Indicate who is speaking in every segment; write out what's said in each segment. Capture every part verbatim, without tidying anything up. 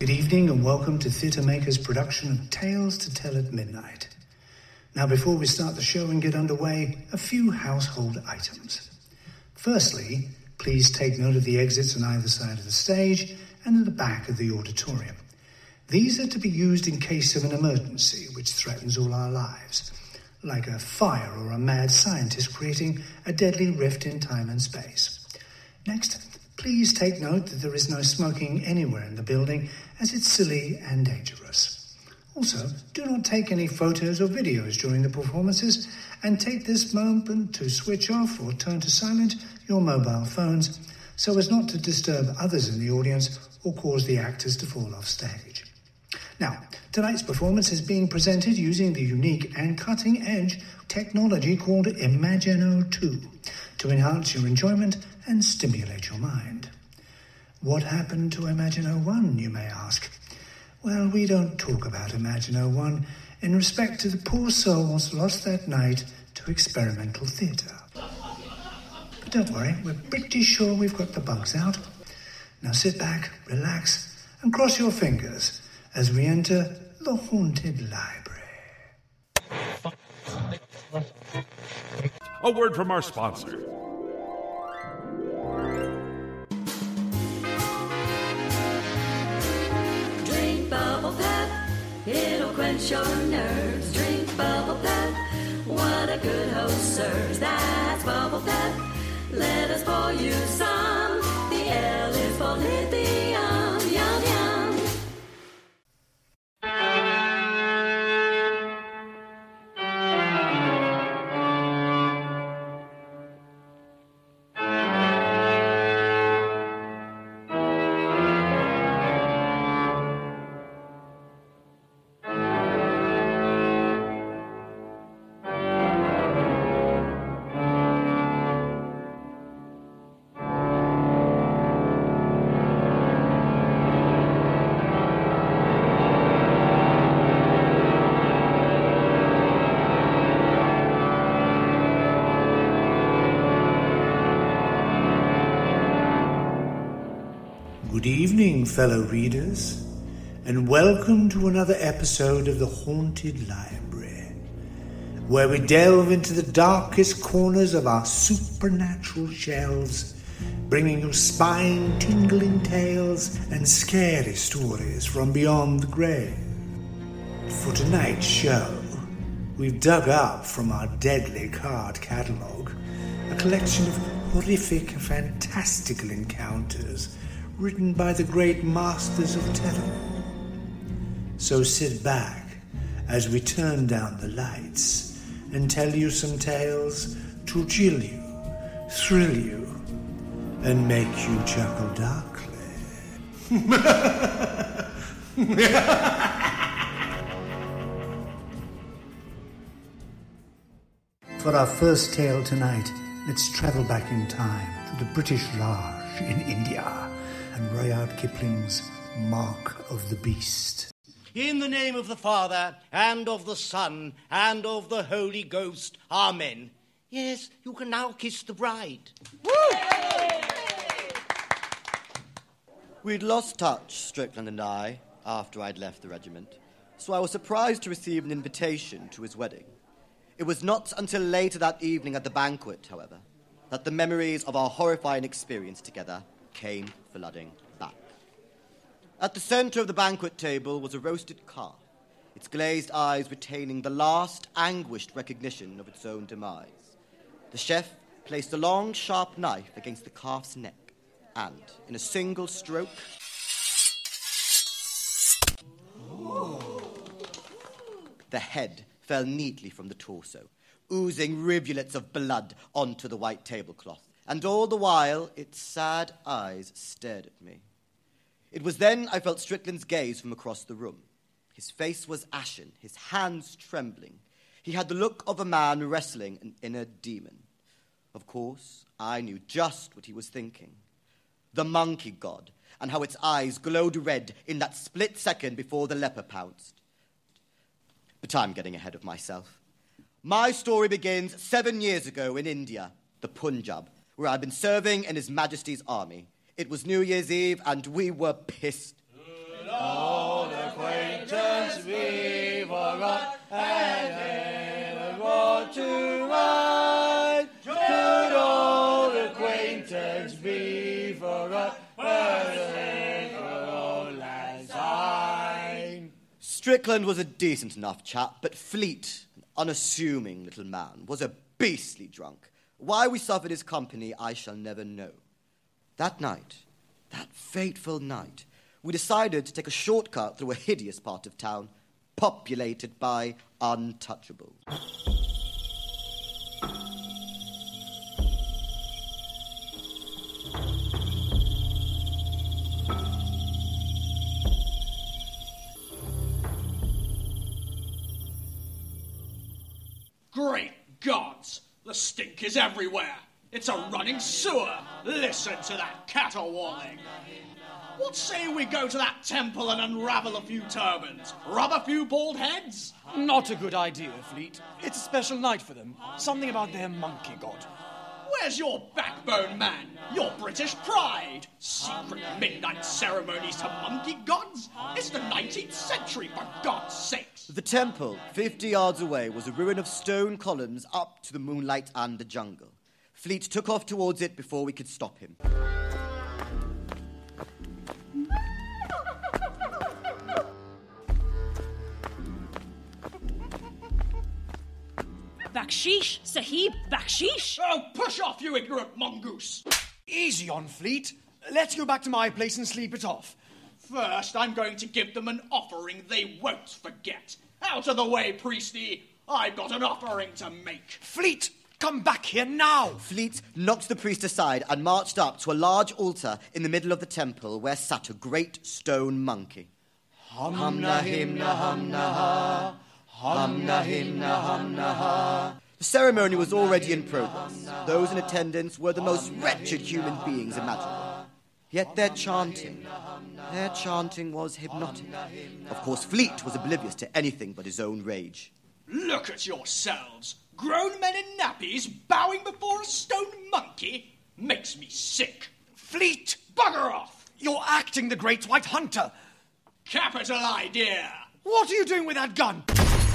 Speaker 1: Good evening and welcome to Theatre Maker's production of Tales to Tell at Midnight. Now, before we start the show and get underway, a few household items. Firstly, please take note of the exits on either side of the stage and at the back of the auditorium. These are to be used in case of an emergency which threatens all our lives, like a fire or a mad scientist creating a deadly rift in time and space. Next, please take note that there is no smoking anywhere in the building, as it's silly and dangerous. Also, do not take any photos or videos during the performances, and take this moment to switch off or turn to silent your mobile phones so as not to disturb others in the audience or cause the actors to fall off stage. Now, tonight's performance is being presented using the unique and cutting-edge technology called Imagino two to enhance your enjoyment and stimulate your mind. What happened to Imagino one, you may ask? Well, we don't talk about Imagino one in respect to the poor souls lost that night to experimental theatre. But don't worry, we're pretty sure we've got the bugs out. Now sit back, relax, and cross your fingers as we enter the Haunted Library.
Speaker 2: A word from our sponsor.
Speaker 3: Drink Bubble Pep, it'll quench your nerves. Drink Bubble Pep, what a good host serves. That's Bubble Pep, let us pour you some. The L is for lithium, yum yum.
Speaker 1: Good evening, fellow readers, and welcome to another episode of the Haunted Library, where we delve into the darkest corners of our supernatural shelves, bringing you spine-tingling tales and scary stories from beyond the grave. For tonight's show, we've dug up from our deadly card catalogue a collection of horrific and fantastical encounters written by the great masters of terror. So sit back as we turn down the lights and tell you some tales to chill you, thrill you, and make you chuckle darkly. For our first tale tonight, let's travel back in time to the British Raj in India and Rudyard Kipling's Mark of the Beast.
Speaker 4: In the name of the Father, and of the Son, and of the Holy Ghost, Amen. Yes, you can now kiss the bride. Woo!
Speaker 5: We'd lost touch, Strickland and I, after I'd left the regiment, so I was surprised to receive an invitation to his wedding. It was not until later that evening at the banquet, however, that the memories of our horrifying experience together came flooding back. At the centre of the banquet table was a roasted calf, its glazed eyes retaining the last anguished recognition of its own demise. The chef placed a long, sharp knife against the calf's neck, and, in a single stroke, the head fell neatly from the torso, oozing rivulets of blood onto the white tablecloth. And all the while, its sad eyes stared at me. It was then I felt Strickland's gaze from across the room. His face was ashen, his hands trembling. He had the look of a man wrestling an inner demon. Of course, I knew just what he was thinking. The monkey god, and how its eyes glowed red in that split second before the leper pounced. But I'm getting ahead of myself. My story begins seven years ago in India, the Punjab, where I'd been serving in His Majesty's army. It was New Year's Eve, and we were pissed.
Speaker 6: Should old acquaintance be forgot and never brought to mind? Should old acquaintance be forgot and never old lang syne?
Speaker 5: Strickland was a decent enough chap, but Fleet, an unassuming little man, was a beastly drunk. Why we suffered his company, I shall never know. That night, that fateful night, we decided to take a shortcut through a hideous part of town, populated by untouchables.
Speaker 7: Great gods! The stink is everywhere. It's a running sewer. Listen to that caterwauling. What say we go to that temple and unravel a few turbans? Rub a few bald heads?
Speaker 8: Not a good idea, Fleet. It's a special night for them. Something about their monkey god.
Speaker 7: Where's your backbone, man? Your British pride? Secret midnight ceremonies to monkey gods? It's the nineteenth century, for God's sakes.
Speaker 5: The temple, fifty yards away, was a ruin of stone columns up to the moonlight and the jungle. Fleet took off towards it before we could stop him.
Speaker 9: Baksheesh, Sahib, baksheesh.
Speaker 7: Oh, push off, you ignorant mongoose.
Speaker 8: Easy on, Fleet. Let's go back to my place and sleep it off.
Speaker 7: First, I'm going to give them an offering they won't forget. Out of the way, priesty. I've got an offering to make.
Speaker 8: Fleet, come back here now.
Speaker 5: Fleet knocked the priest aside and marched up to a large altar in the middle of the temple where sat a great stone monkey.
Speaker 6: Humna himna humna ha. Humna himna humna ha.
Speaker 5: The ceremony was already in progress. Those in attendance were the most wretched human beings imaginable. Yet their chanting, their chanting was hypnotic. Of course, Fleet was oblivious to anything but his own rage.
Speaker 7: Look at yourselves. Grown men in nappies bowing before a stone monkey makes me sick.
Speaker 8: Fleet!
Speaker 7: Bugger off!
Speaker 8: You're acting the Great White Hunter.
Speaker 7: Capital idea.
Speaker 8: What are you doing with that gun?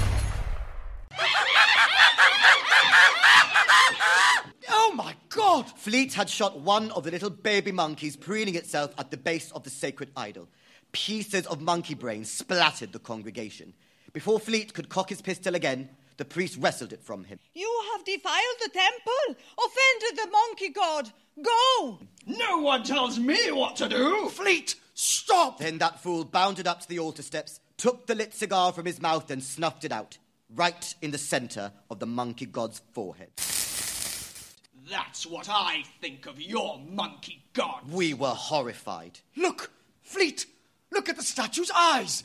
Speaker 8: Oh, my God!
Speaker 5: Fleet had shot one of the little baby monkeys preening itself at the base of the sacred idol. Pieces of monkey brain splattered the congregation. Before Fleet could cock his pistol again, the priest wrestled it from him.
Speaker 10: You have defiled the temple, offended the monkey god. Go!
Speaker 7: No one tells me what to do.
Speaker 8: Fleet, stop!
Speaker 5: Then that fool bounded up to the altar steps, took the lit cigar from his mouth and snuffed it out, right in the centre of the monkey god's forehead.
Speaker 7: That's what I think of your monkey god.
Speaker 5: We were horrified.
Speaker 8: Look, Fleet, look at the statue's eyes.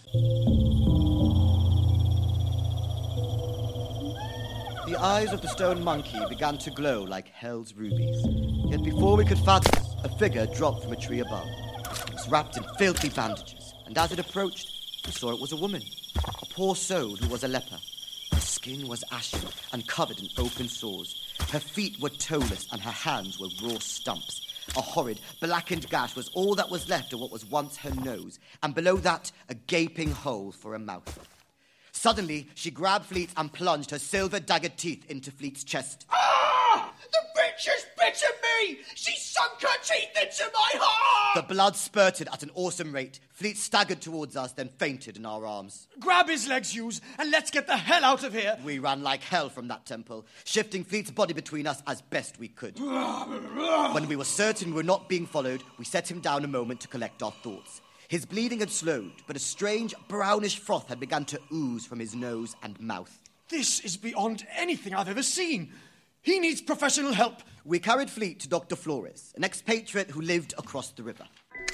Speaker 5: The eyes of the stone monkey began to glow like hell's rubies. Yet before we could fathom, a figure dropped from a tree above. It was wrapped in filthy bandages, and as it approached, we saw it was a woman, a poor soul who was a leper. Her skin was ashen and covered in open sores. Her feet were toeless and her hands were raw stumps. A horrid, blackened gash was all that was left of what was once her nose, and below that, a gaping hole for a mouth. Suddenly, she grabbed Fleet and plunged her silver-daggered teeth into Fleet's chest.
Speaker 7: Ah! The bitch has bitten me! She sunk her teeth into my heart!
Speaker 5: The blood spurted at an awesome rate. Fleet staggered towards us, then fainted in our arms.
Speaker 8: Grab his legs, Hughes, and let's get the hell out of here.
Speaker 5: We ran like hell from that temple, shifting Fleet's body between us as best we could. When we were certain we were not being followed, we set him down a moment to collect our thoughts. His bleeding had slowed, but a strange brownish froth had begun to ooze from his nose and mouth.
Speaker 8: This is beyond anything I've ever seen. He needs professional help.
Speaker 5: We carried Fleet to Doctor Flores, an expatriate who lived across the river.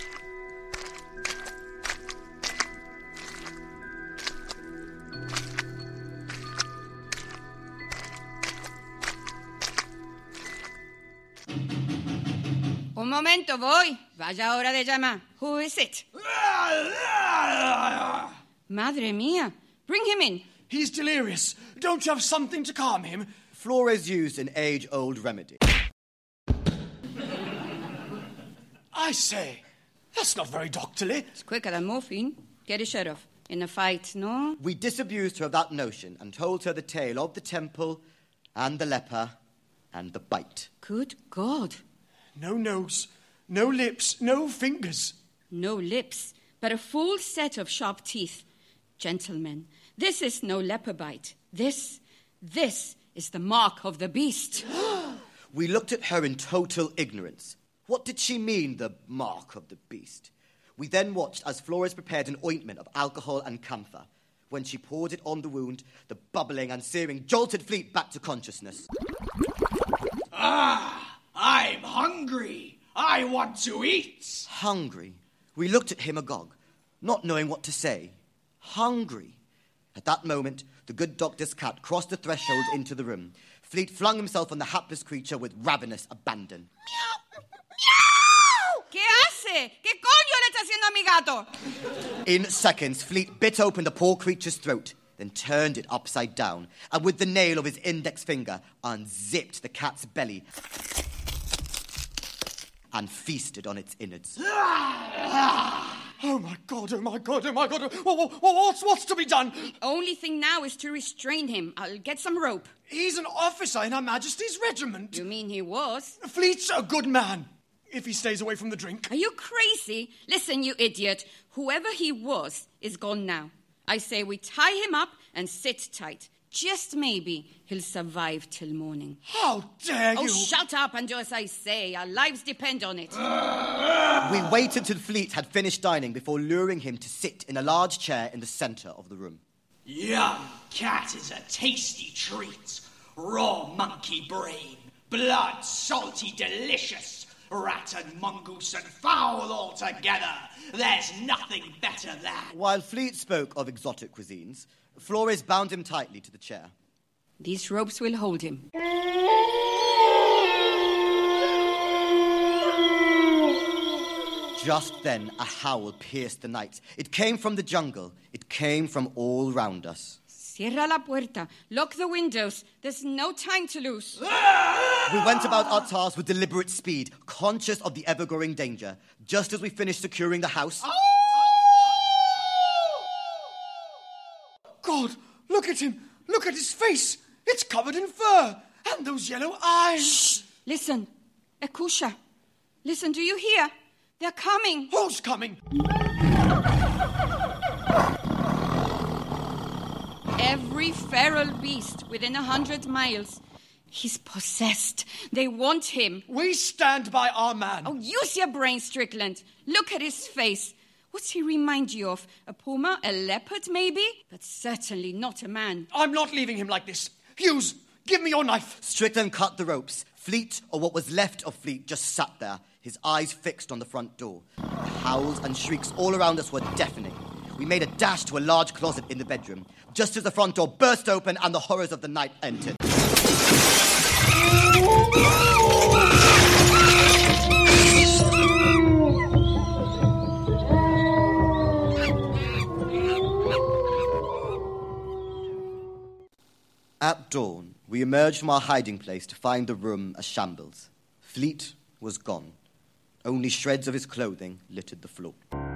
Speaker 10: Un momento, voy. Vaya hora de llamar. Who is it? Madre mía. Bring him in.
Speaker 8: He's delirious. Don't you have something to calm him?
Speaker 5: Flores used an age-old remedy.
Speaker 8: I say, That's not very doctorly.
Speaker 10: It's quicker than morphine. Get a shirt off. In a fight, no?
Speaker 5: We disabused her of that notion and told her the tale of the temple and the leper and the bite.
Speaker 10: Good God.
Speaker 8: No nose, no lips, no fingers.
Speaker 10: No lips, but a full set of sharp teeth. Gentlemen, this is no leper bite. This, this is the mark of the beast.
Speaker 5: We looked at her in total ignorance. What did she mean, the mark of the beast? We then watched as Flores prepared an ointment of alcohol and camphor. When she poured it on the wound, the bubbling and searing jolted Fleet back to consciousness.
Speaker 7: Ah, I'm hungry. I want to eat.
Speaker 5: Hungry? We looked at him agog, not knowing what to say. Hungry? At that moment, the good doctor's cat crossed the threshold into the room. Fleet flung himself on the hapless creature with ravenous abandon.
Speaker 10: ¿Qué hace? ¿Qué coño le está haciendo a mi gato?
Speaker 5: In seconds, Fleet bit open the poor creature's throat, then turned it upside down, and with the nail of his index finger, unzipped the cat's belly and feasted on its innards.
Speaker 8: Oh, my God, oh, my God, oh, my God. What, what, what's, what's to be done?
Speaker 10: The only thing now is to restrain him. I'll get some rope.
Speaker 8: He's an officer in Her Majesty's regiment.
Speaker 10: You mean he was?
Speaker 8: Fleet's a good man, if he stays away from the drink.
Speaker 10: Are you crazy? Listen, you idiot. Whoever he was is gone now. I say we tie him up and sit tight. Just maybe he'll survive till morning.
Speaker 8: How dare you!
Speaker 10: Oh, shut up and do as I say. Our lives depend on it.
Speaker 5: We waited till Fleet had finished dining before luring him to sit in a large chair in the centre of the room.
Speaker 7: Young cat is a tasty treat. Raw monkey brain, blood salty delicious. Rat and mongoose and fowl all together. There's nothing better than...
Speaker 5: While Fleet spoke of exotic cuisines, Flores bound him tightly to the chair.
Speaker 10: These ropes will hold him.
Speaker 5: Just then, a howl pierced the night. It came from the jungle. It came from all round us.
Speaker 10: Cierra la puerta. Lock the windows. There's no time to lose.
Speaker 5: We went about our task with deliberate speed, conscious of the ever-growing danger. Just as we finished securing the house...
Speaker 8: Oh! God, look at him. Look at his face. It's covered in fur. And those yellow eyes.
Speaker 10: Shh. Listen. Escucha. Listen, do you hear? They're coming.
Speaker 8: Who's coming?
Speaker 10: Every feral beast within a hundred miles. He's possessed. They want him.
Speaker 8: We stand by our man.
Speaker 10: Oh, use your brain, Strickland. Look at his face. What's he remind you of? A puma? A leopard, maybe? But certainly not a man.
Speaker 8: I'm not leaving him like this. Hughes, give me your knife.
Speaker 5: Strickland cut the ropes. Fleet, or what was left of Fleet, just sat there, his eyes fixed on the front door. The howls and shrieks all around us were deafening. We made a dash to a large closet in the bedroom, just as the front door burst open and the horrors of the night entered. At dawn, we emerged from our hiding place to find the room a shambles. Fleet was gone. Only shreds of his clothing littered the floor.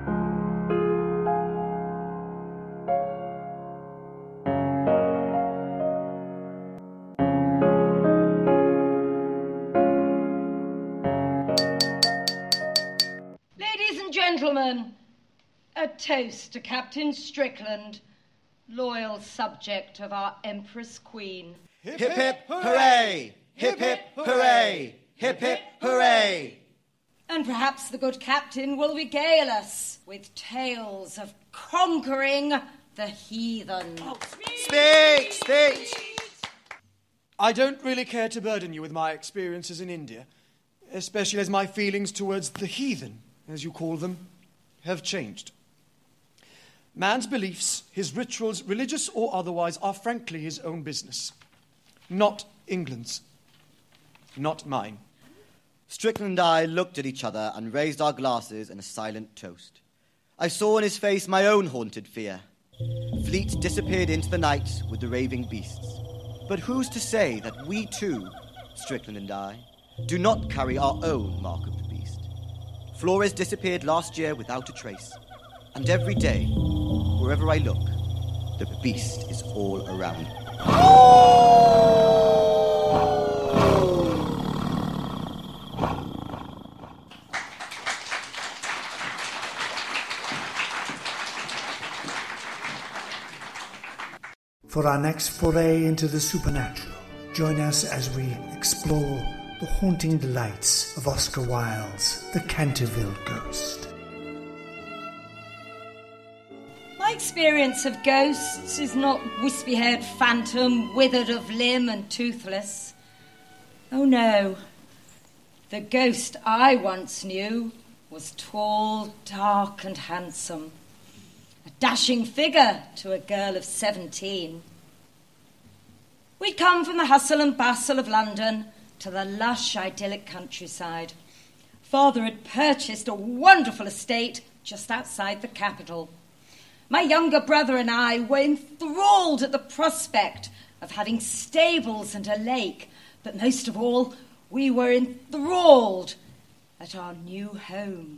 Speaker 11: Ladies and gentlemen, a toast to Captain Strickland, loyal subject of our Empress Queen.
Speaker 5: Hip, hip, hip, hooray! Hip, hip, hooray! Hip, hip, hooray!
Speaker 11: And perhaps the good captain will regale us with tales of conquering the heathen. Oh,
Speaker 5: speak, speak!
Speaker 8: I don't really care to burden you with my experiences in India, especially as my feelings towards the heathen, as you call them, have changed. Man's beliefs, his rituals, religious or otherwise, are frankly his own business. Not England's. Not mine.
Speaker 5: Strickland and I looked at each other and raised our glasses in a silent toast. I saw in his face my own haunted fear. Fleet disappeared into the night with the raving beasts. But who's to say that we too, Strickland and I, do not carry our own mark of the beast? Flores disappeared last year without a trace. And every day, wherever I look, the beast is all around.
Speaker 1: For our next foray into the supernatural, join us as we explore the haunting delights of Oscar Wilde's The Canterville Ghost.
Speaker 11: My experience of ghosts is not wispy-haired phantom, withered of limb and toothless. Oh no, the ghost I once knew was tall, dark and handsome. A dashing figure to a girl of seventeen. We'd come from the hustle and bustle of London to the lush, idyllic countryside. Father had purchased a wonderful estate just outside the capital. My younger brother and I were enthralled at the prospect of having stables and a lake, but most of all, we were enthralled at our new home.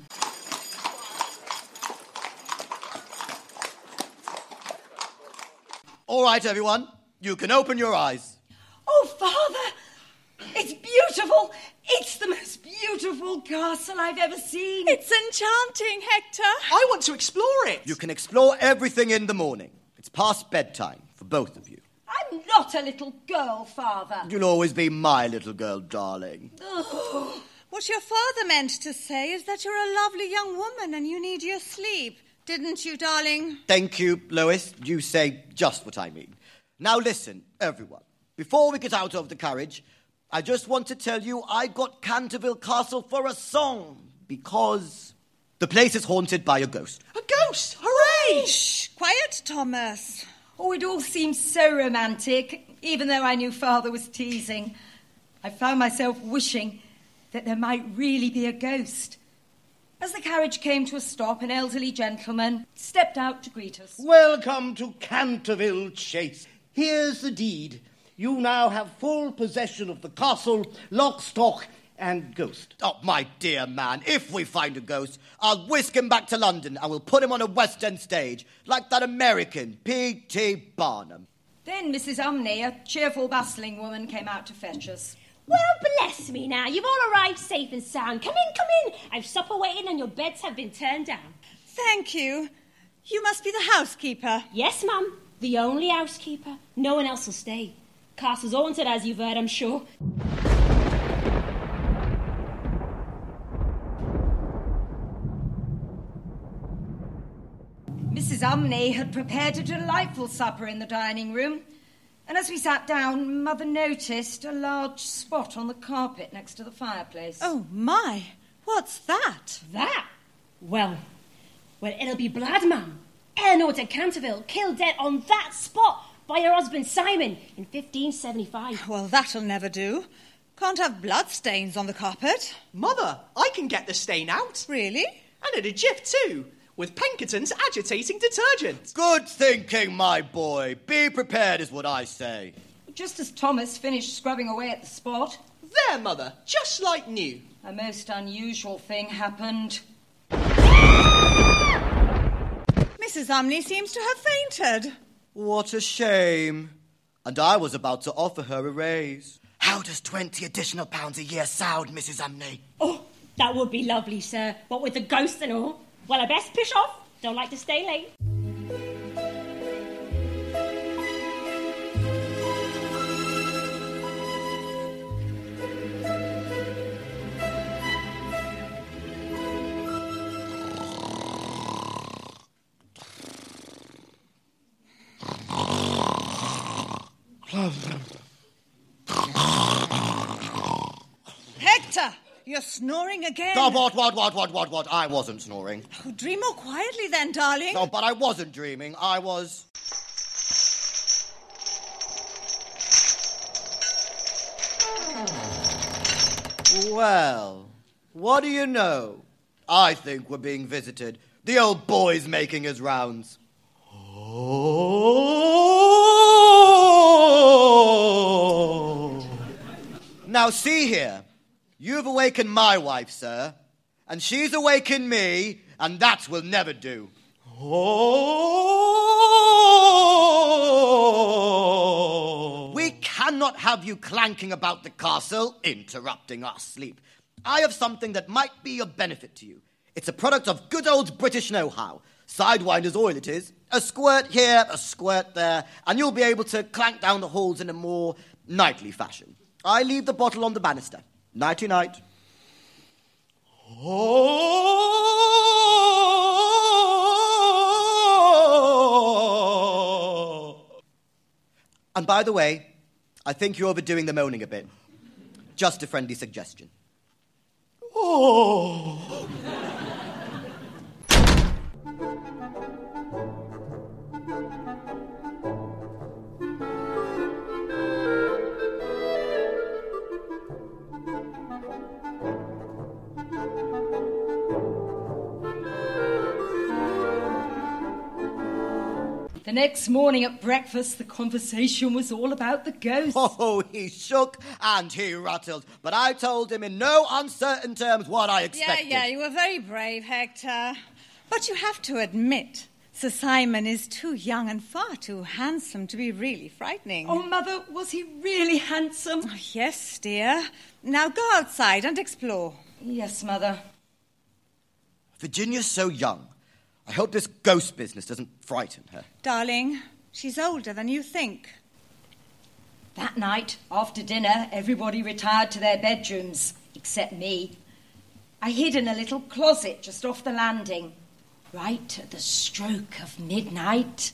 Speaker 5: All right, everyone, you can open your eyes.
Speaker 11: Oh, Father, it's beautiful. It's the most beautiful castle I've ever seen.
Speaker 9: It's enchanting, Hector.
Speaker 7: I want to explore it.
Speaker 5: You can explore everything in the morning. It's past bedtime for both of you.
Speaker 11: I'm not a little girl, Father.
Speaker 5: You'll always be my little girl, darling.
Speaker 11: Ugh.
Speaker 9: What your father meant to say is that you're a lovely young woman and you need your sleep. Didn't you, darling?
Speaker 5: Thank you, Lois. You say just what I mean. Now listen, everyone. Before we get out of the carriage, I just want to tell you I got Canterville Castle for a song because the place is haunted by a ghost.
Speaker 7: A ghost! Hooray!
Speaker 9: Shh! Quiet, Thomas.
Speaker 11: Oh, it all seemed so romantic, even though I knew Father was teasing. I found myself wishing that there might really be a ghost. As the carriage came to a stop, an elderly gentleman stepped out to greet us.
Speaker 4: Welcome to Canterville Chase. Here's the deed. You now have full possession of the castle, lock, stock, and ghost.
Speaker 5: Oh, my dear man, if we find a ghost, I'll whisk him back to London and we'll put him on a West End stage, like that American, P T Barnum.
Speaker 11: Then Missus Umney, a cheerful, bustling woman, came out to fetch us.
Speaker 12: Well, bless me now. You've all arrived safe and sound. Come in, come in. I've supper waiting and your beds have been turned down.
Speaker 9: Thank you. You must be the housekeeper.
Speaker 12: Yes, ma'am. The only housekeeper. No one else will stay. Castle's haunted, as you've heard, I'm sure.
Speaker 11: Missus Umney had prepared a delightful supper in the dining room, and as we sat down, Mother noticed a large spot on the carpet next to the fireplace.
Speaker 9: Oh, my. What's that?
Speaker 12: That? Well, well, it'll be blood, ma'am. Eleanor de Canterville killed dead on that spot by her husband Simon in fifteen seventy-five.
Speaker 9: Well, that'll never do. Can't have blood stains on the carpet.
Speaker 7: Mother, I can get the stain out.
Speaker 9: Really?
Speaker 7: And in a jiff too, with Pinkerton's agitating detergent.
Speaker 5: Good thinking, my boy. Be prepared is what I say.
Speaker 11: Just as Thomas finished scrubbing away at the spot...
Speaker 7: There, Mother, just like new.
Speaker 11: A most unusual thing happened.
Speaker 9: Missus Umney seems to have fainted.
Speaker 5: What a shame. And I was about to offer her a raise. How does twenty additional pounds a year sound, Missus Umney?
Speaker 12: Oh, that would be lovely, sir. What with the ghost and all. Well, I best push off. Don't like to stay late.
Speaker 9: Hector, you're snoring again.
Speaker 5: Oh, what, what, what, what, what, what? I wasn't snoring.
Speaker 9: Oh, dream more quietly then, darling.
Speaker 5: No, but I wasn't dreaming. I was... Well, what do you know? I think we're being visited. The old boy's making his rounds. Oh! Now see here. You've awakened my wife, sir. And she's awakened me, and that will never do.
Speaker 8: Oh!
Speaker 5: We cannot have you clanking about the castle, interrupting our sleep. I have something that might be of benefit to you. It's a product of good old British know-how. Sidewinder's oil it is. A squirt here, a squirt there, and you'll be able to clank down the halls in a more knightly fashion. I leave the bottle on the banister. Nighty-night.
Speaker 8: Oh!
Speaker 5: And by the way, I think you're overdoing the moaning a bit. Just a friendly suggestion.
Speaker 8: Oh!
Speaker 11: The next morning at breakfast, the conversation was all about the ghost.
Speaker 5: Oh, he shook and he rattled, but I told him in no uncertain terms what I expected.
Speaker 9: Yeah, yeah, you were very brave, Hector. But you have to admit, Sir Simon is too young and far too handsome to be really frightening.
Speaker 11: Oh, Mother, was he really handsome?
Speaker 9: Oh, yes, dear. Now go outside and explore.
Speaker 11: Yes, Mother.
Speaker 5: Virginia's so young. I hope this ghost business doesn't frighten her.
Speaker 9: Darling, she's older than you think.
Speaker 11: That night, after dinner, everybody retired to their bedrooms, except me. I hid in a little closet just off the landing, right at the stroke of midnight.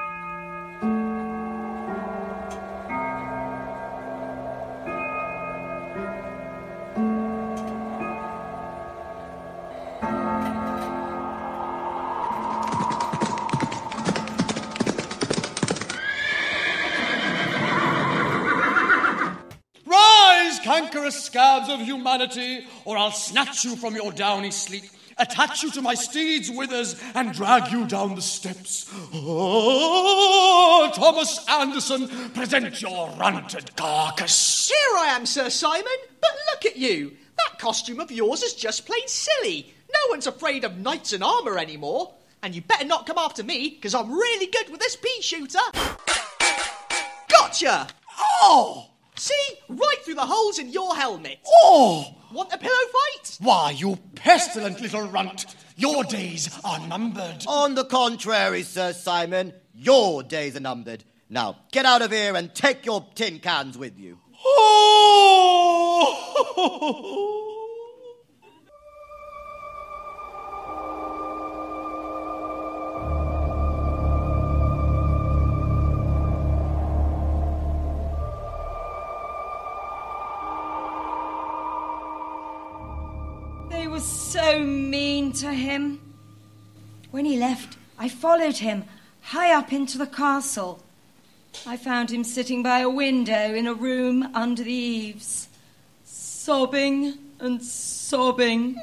Speaker 8: Cankerous scabs of humanity, or I'll snatch you from your downy sleep, attach you to my steed's withers, and drag you down the steps. Oh, Thomas Anderson, present your runted carcass.
Speaker 7: Here I am, Sir Simon, but look at you. That costume of yours is just plain silly. No one's afraid of knights in armour anymore. And you better not come after me, because I'm really good with this pea shooter. Gotcha!
Speaker 8: Oh!
Speaker 7: See? Right through the holes in your helmet.
Speaker 8: Oh!
Speaker 7: Want a pillow fight?
Speaker 8: Why, you pestilent little runt. Your days are numbered.
Speaker 5: On the contrary, Sir Simon, your days are numbered. Now, get out of here and take your tin cans with you.
Speaker 8: Oh!
Speaker 11: They were so mean to him. When he left, I followed him high up into the castle. I found him sitting by a window in a room under the eaves, sobbing and sobbing.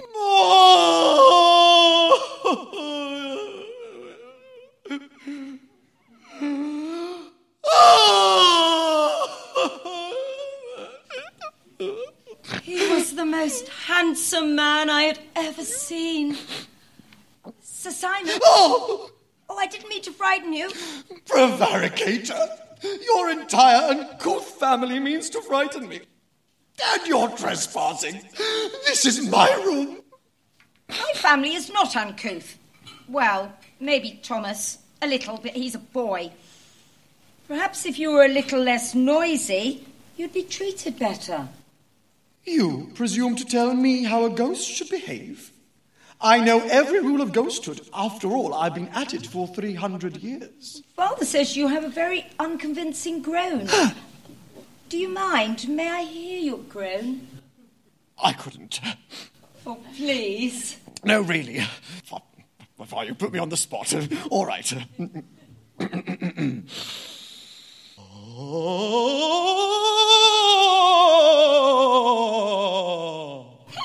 Speaker 11: He was the most handsome man I had ever seen. Sir Simon?
Speaker 8: Oh!
Speaker 11: Oh, I didn't mean to frighten you.
Speaker 8: Prevaricator! Your entire uncouth family means to frighten me. And you're trespassing. This is my room.
Speaker 11: My family is not uncouth. Well, maybe Thomas. A little, but he's a boy. Perhaps if you were a little less noisy, you'd be treated better.
Speaker 8: You presume to tell me how a ghost should behave? I know every rule of ghosthood. After all, I've been at it for three hundred years.
Speaker 11: Father says you have a very unconvincing groan. Do you mind? May I hear your groan?
Speaker 8: I couldn't.
Speaker 11: Oh, please.
Speaker 8: No, really. Why you put me on the spot. All right. Oh!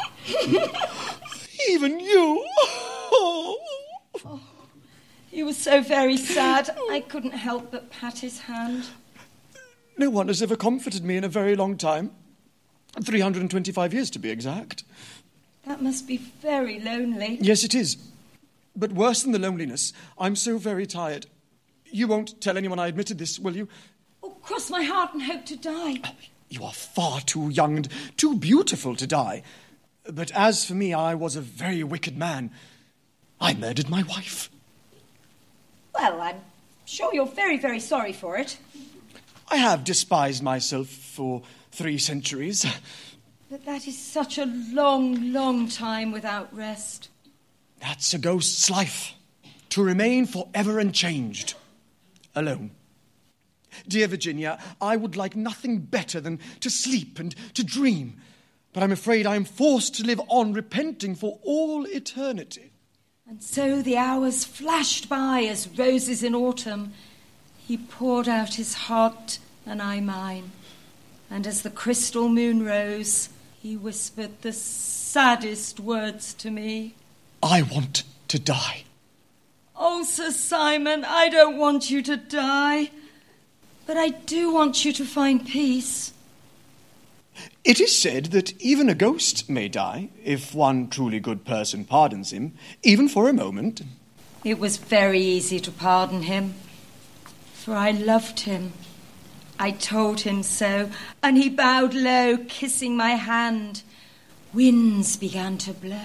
Speaker 8: Even you.
Speaker 11: Oh, he was so very sad. I couldn't help but pat his hand.
Speaker 8: No one has ever comforted me in a very long time. three hundred twenty-five years, to be exact.
Speaker 9: That must be very lonely.
Speaker 8: Yes, it is. But worse than the loneliness, I'm so very tired. You won't tell anyone I admitted this, will you?
Speaker 9: Oh, cross my heart and hope to die.
Speaker 8: You are far too young and too beautiful to die. But as for me, I was a very wicked man. I murdered my wife.
Speaker 9: Well, I'm sure you're very, very sorry for it.
Speaker 8: I have despised myself for three centuries.
Speaker 9: But that is such a long, long time without rest.
Speaker 8: That's a ghost's life, to remain forever unchanged, alone. Dear Virginia, I would like nothing better than to sleep and to dream, but I'm afraid I am forced to live on repenting for all eternity.
Speaker 9: And so the hours flashed by as roses in autumn. He poured out his heart and I mine. And as the crystal moon rose, he whispered the saddest words to me.
Speaker 8: I want to die.
Speaker 9: Oh, Sir Simon, I don't want you to die. But I do want you to find peace.
Speaker 8: It is said that even a ghost may die, if one truly good person pardons him, even for a moment.
Speaker 9: It was very easy to pardon him, for I loved him. I told him so, and he bowed low, kissing my hand. Winds began to blow.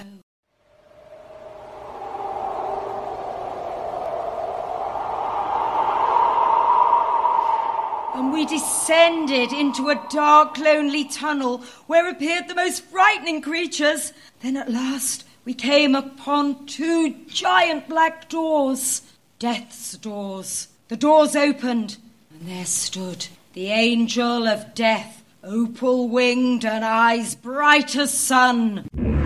Speaker 9: And we descended into a dark, lonely tunnel where appeared the most frightening creatures. Then at last we came upon two giant black doors, death's doors. The doors opened, and there stood the angel of death, opal-winged and eyes bright as sun.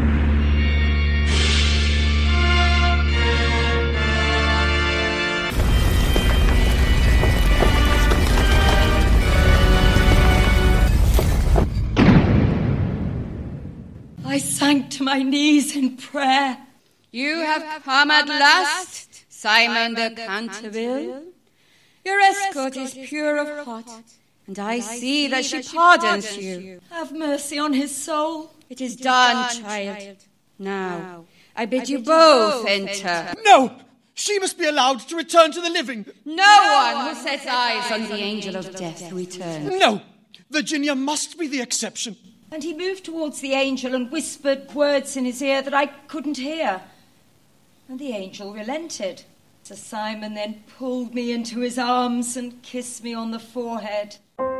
Speaker 9: I sank to my knees in prayer.
Speaker 10: You have come at last, Simon de Canterville. Your escort is pure of heart, and I see that she pardons you.
Speaker 9: Have mercy on his soul.
Speaker 10: It is done, child. Now, I bid you both enter.
Speaker 8: No! She must be allowed to return to the living.
Speaker 10: No one who sets eyes on the angel of death returns.
Speaker 8: No! Virginia must be the exception.
Speaker 9: And he moved towards the angel and whispered words in his ear that I couldn't hear. And the angel relented. Sir Simon then pulled me into his arms and kissed me on the forehead.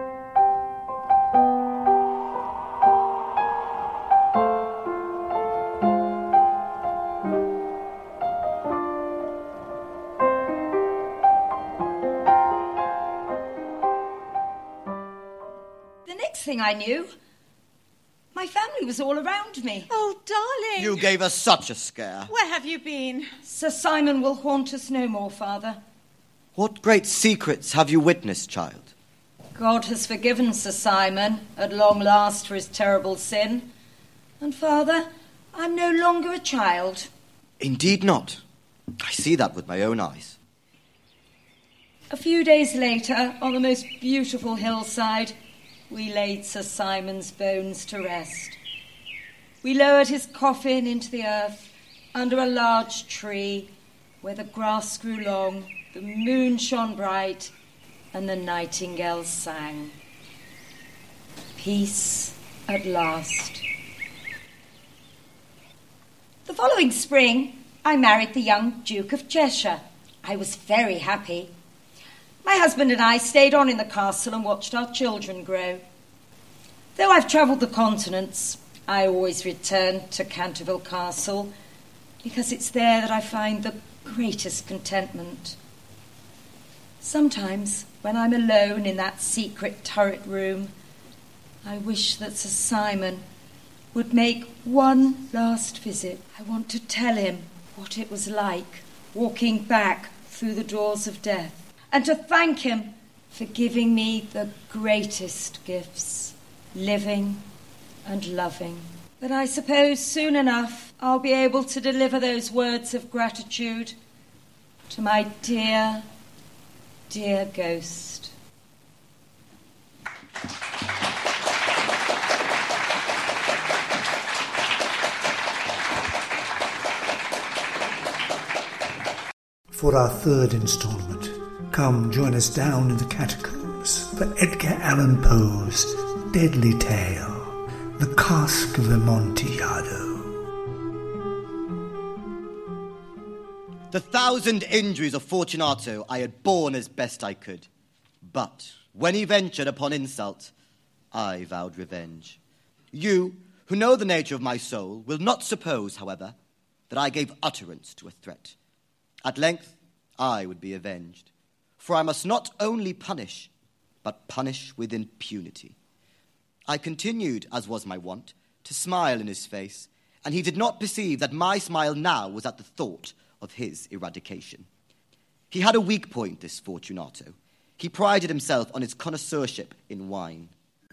Speaker 9: The next thing I knew, my family was all around me.
Speaker 13: Oh, darling.
Speaker 5: You gave us such a scare.
Speaker 13: Where have you been?
Speaker 9: Sir Simon will haunt us no more, Father.
Speaker 5: What great secrets have you witnessed, child?
Speaker 9: God has forgiven Sir Simon at long last for his terrible sin. And, Father, I'm no longer a child.
Speaker 5: Indeed not. I see that with my own eyes.
Speaker 9: A few days later, on the most beautiful hillside, we laid Sir Simon's bones to rest. We lowered his coffin into the earth under a large tree where the grass grew long, the moon shone bright, and the nightingales sang. Peace at last. The following spring, I married the young Duke of Cheshire. I was very happy. My husband and I stayed on in the castle and watched our children grow. Though I've travelled the continents, I always return to Canterville Castle because it's there that I find the greatest contentment. Sometimes, when I'm alone in that secret turret room, I wish that Sir Simon would make one last visit. I want to tell him what it was like walking back through the doors of death, and to thank him for giving me the greatest gifts, living and loving. But I suppose soon enough I'll be able to deliver those words of gratitude to my dear, dear ghost.
Speaker 1: for our third instalment. Come join us down in the catacombs for Edgar Allan Poe's deadly tale, The Cask of Amontillado.
Speaker 5: The thousand injuries of Fortunato I had borne as best I could. But when he ventured upon insult, I vowed revenge. You, who know the nature of my soul, will not suppose, however, that I gave utterance to a threat. At length, I would be avenged. For I must not only punish, but punish with impunity. I continued, as was my wont, to smile in his face, and he did not perceive that my smile now was at the thought of his eradication. He had a weak point, this Fortunato. He prided himself on his connoisseurship in wine.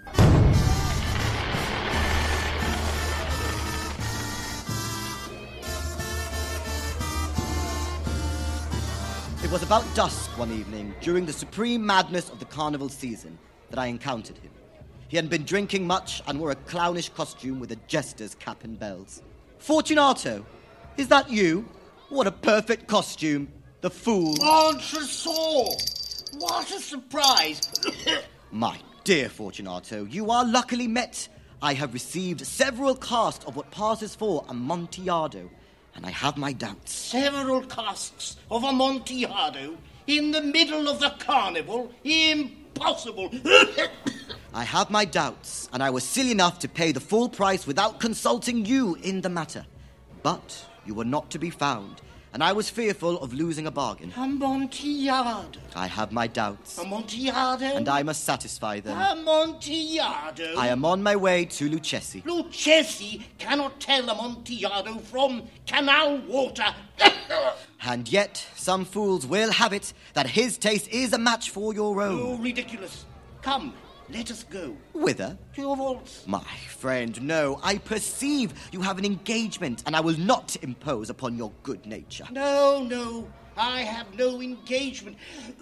Speaker 5: It was about dusk one evening, during the supreme madness of the carnival season, that I encountered him. He had been drinking much and wore a clownish costume with a jester's cap and bells. "Fortunato, is that you? What a perfect costume. The fool."
Speaker 4: Montresor! What a surprise!
Speaker 5: My dear Fortunato, you are luckily met. I have received several casks of what passes for Amontillado, and I have my doubts.
Speaker 4: Several casks of Amontillado in the middle of the carnival? Impossible!
Speaker 5: I have my doubts, and I was silly enough to pay the full price without consulting you in the matter. But you were not to be found, and I was fearful of losing a bargain.
Speaker 4: Amontillado.
Speaker 5: I have my doubts.
Speaker 4: Amontillado?
Speaker 5: And I must satisfy them.
Speaker 4: Amontillado?
Speaker 5: I am on my way to Lucchesi.
Speaker 4: Lucchesi cannot tell Amontillado from canal water.
Speaker 5: And yet, some fools will have it that his taste is a match for your own.
Speaker 4: Oh, ridiculous. Come, let us go.
Speaker 5: Whither?
Speaker 4: To your vaults.
Speaker 5: My friend, no. I perceive you have an engagement, and I will not impose upon your good nature.
Speaker 4: No, no, I have no engagement.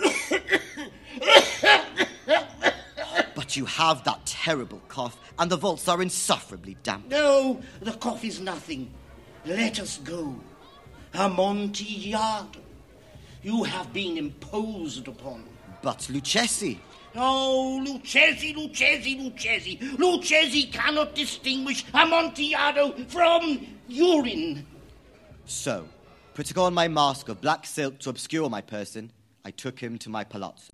Speaker 5: But you have that terrible cough, and the vaults are insufferably damp.
Speaker 4: No, the cough is nothing. Let us go. Amontillado. You have been imposed upon.
Speaker 5: But Lucchesi.
Speaker 4: Oh, Lucchesi, Lucchesi, Lucchesi. Lucchesi cannot distinguish Amontillado from urine.
Speaker 5: So, putting on my mask of black silk to obscure my person, I took him to my palazzo.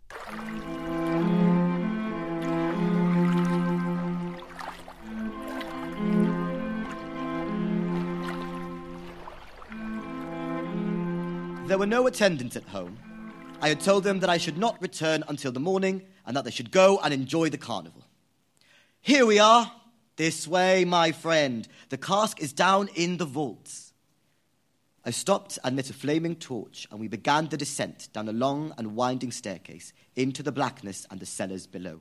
Speaker 5: There were no attendants at home. I had told them that I should not return until the morning and that they should go and enjoy the carnival. Here we are. This way, my friend. The cask is down in the vaults. I stopped and lit a flaming torch, and we began the descent down a long and winding staircase into the blackness and the cellars below.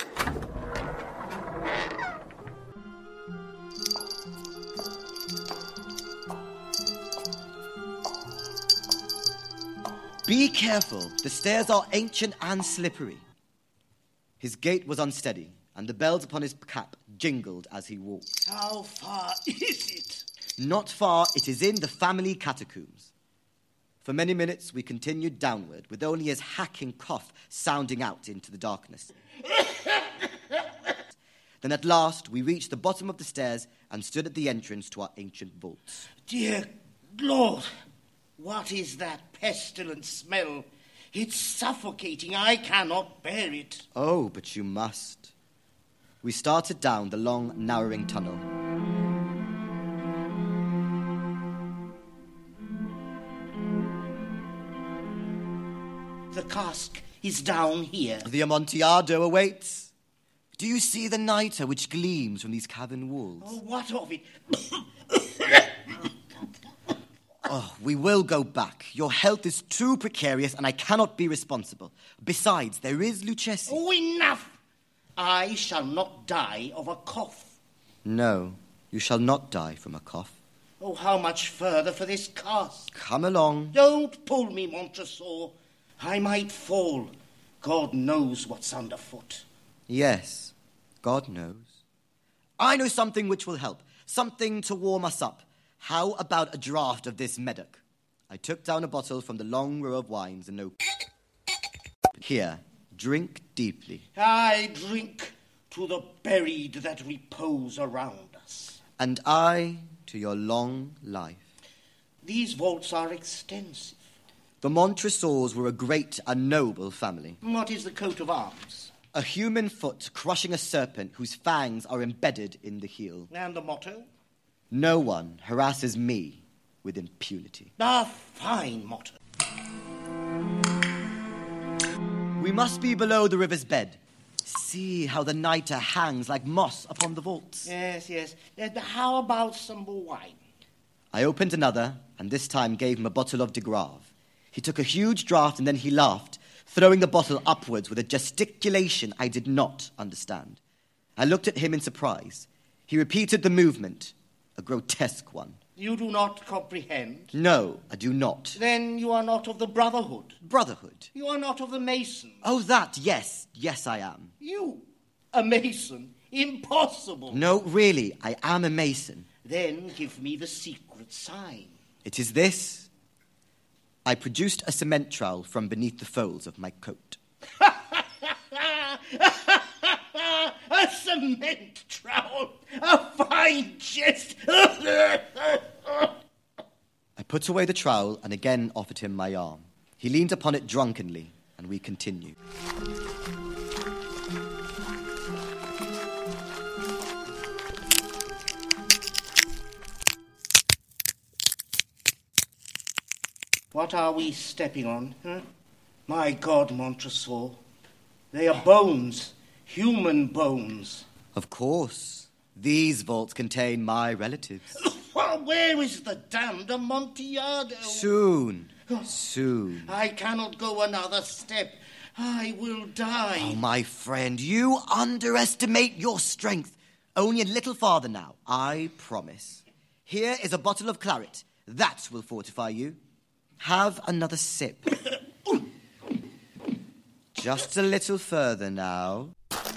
Speaker 5: Be careful. The stairs are ancient and slippery. His gait was unsteady, and the bells upon his cap jingled as he walked.
Speaker 4: How far is it?
Speaker 5: Not far. It is in the family catacombs. For many minutes we continued downward, with only his hacking cough sounding out into the darkness. Then at last we reached the bottom of the stairs and stood at the entrance to our ancient vaults.
Speaker 4: Dear Lord, what is that pestilent smell? It's suffocating. I cannot bear it.
Speaker 5: Oh, but you must. We started down the long, narrowing tunnel.
Speaker 4: The cask is down here.
Speaker 5: The Amontillado awaits. Do you see the nitre which gleams from these cavern walls?
Speaker 4: Oh, what of it?
Speaker 5: Oh, we will go back. Your health is too precarious, and I cannot be responsible. Besides, there is Lucchesi.
Speaker 4: Oh, enough! I shall not die of a cough.
Speaker 5: No, you shall not die from a cough.
Speaker 4: Oh, how much further for this cask?
Speaker 5: Come along.
Speaker 4: Don't pull me, Montresor. I might fall. God knows what's underfoot.
Speaker 5: Yes, God knows. I know something which will help. Something to warm us up. How about a draught of this Medoc? I took down a bottle from the long row of wines and opened. Here, drink deeply.
Speaker 4: I drink to the buried that repose around us.
Speaker 5: And I to your long life.
Speaker 4: These vaults are extensive.
Speaker 5: The Montresors were a great and noble family.
Speaker 4: What is the coat of arms?
Speaker 5: A human foot crushing a serpent whose fangs are embedded in the heel.
Speaker 4: And the motto?
Speaker 5: No one harasses me with impunity.
Speaker 4: A fine motto.
Speaker 5: We must be below the river's bed. See how the nitre hangs like moss upon the vaults.
Speaker 4: Yes, yes. Uh, how about some more wine?
Speaker 5: I opened another, and this time gave him a bottle of de Grave. He took a huge draught, and then he laughed, throwing the bottle upwards with a gesticulation I did not understand. I looked at him in surprise. He repeated the movement, a grotesque one.
Speaker 4: You do not comprehend?
Speaker 5: No, I do not.
Speaker 4: Then you are not of the Brotherhood.
Speaker 5: Brotherhood?
Speaker 4: You are not of the Masons.
Speaker 5: Oh, that, yes. Yes, I am.
Speaker 4: You? A Mason? Impossible.
Speaker 5: No, really, I am a Mason.
Speaker 4: Then give me the secret sign.
Speaker 5: It is this. I produced a cement trowel from beneath the folds of my coat.
Speaker 4: A cement trowel! A fine jest!
Speaker 5: I put away the trowel and again offered him my arm. He leaned upon it drunkenly, and we continued.
Speaker 4: What are we stepping on? Huh? My God, Montresor. They are bones. Human bones.
Speaker 5: Of course. These vaults contain my relatives.
Speaker 4: Well, where is the damned Amontillado?
Speaker 5: Soon. Soon.
Speaker 4: I cannot go another step. I will die.
Speaker 5: Oh, my friend, you underestimate your strength. Only a little farther now, I promise. Here is a bottle of claret. That will fortify you. Have another sip. Just a little further now.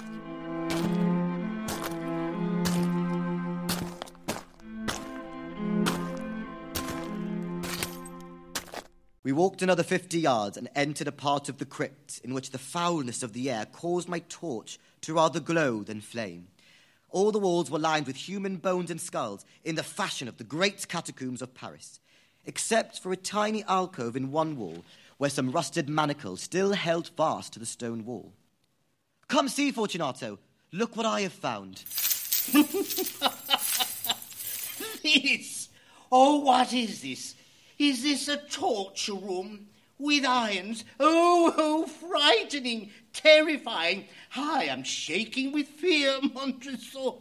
Speaker 5: We walked another fifty yards and entered a part of the crypt in which the foulness of the air caused my torch to rather glow than flame. All the walls were lined with human bones and skulls in the fashion of the great catacombs of Paris, except for a tiny alcove in one wall where some rusted manacles still held fast to the stone wall. Come see, Fortunato. Look what I have found.
Speaker 4: This? Oh, what is this? Is this a torture room with irons? Oh, oh, frightening, terrifying. I am shaking with fear, Montresor.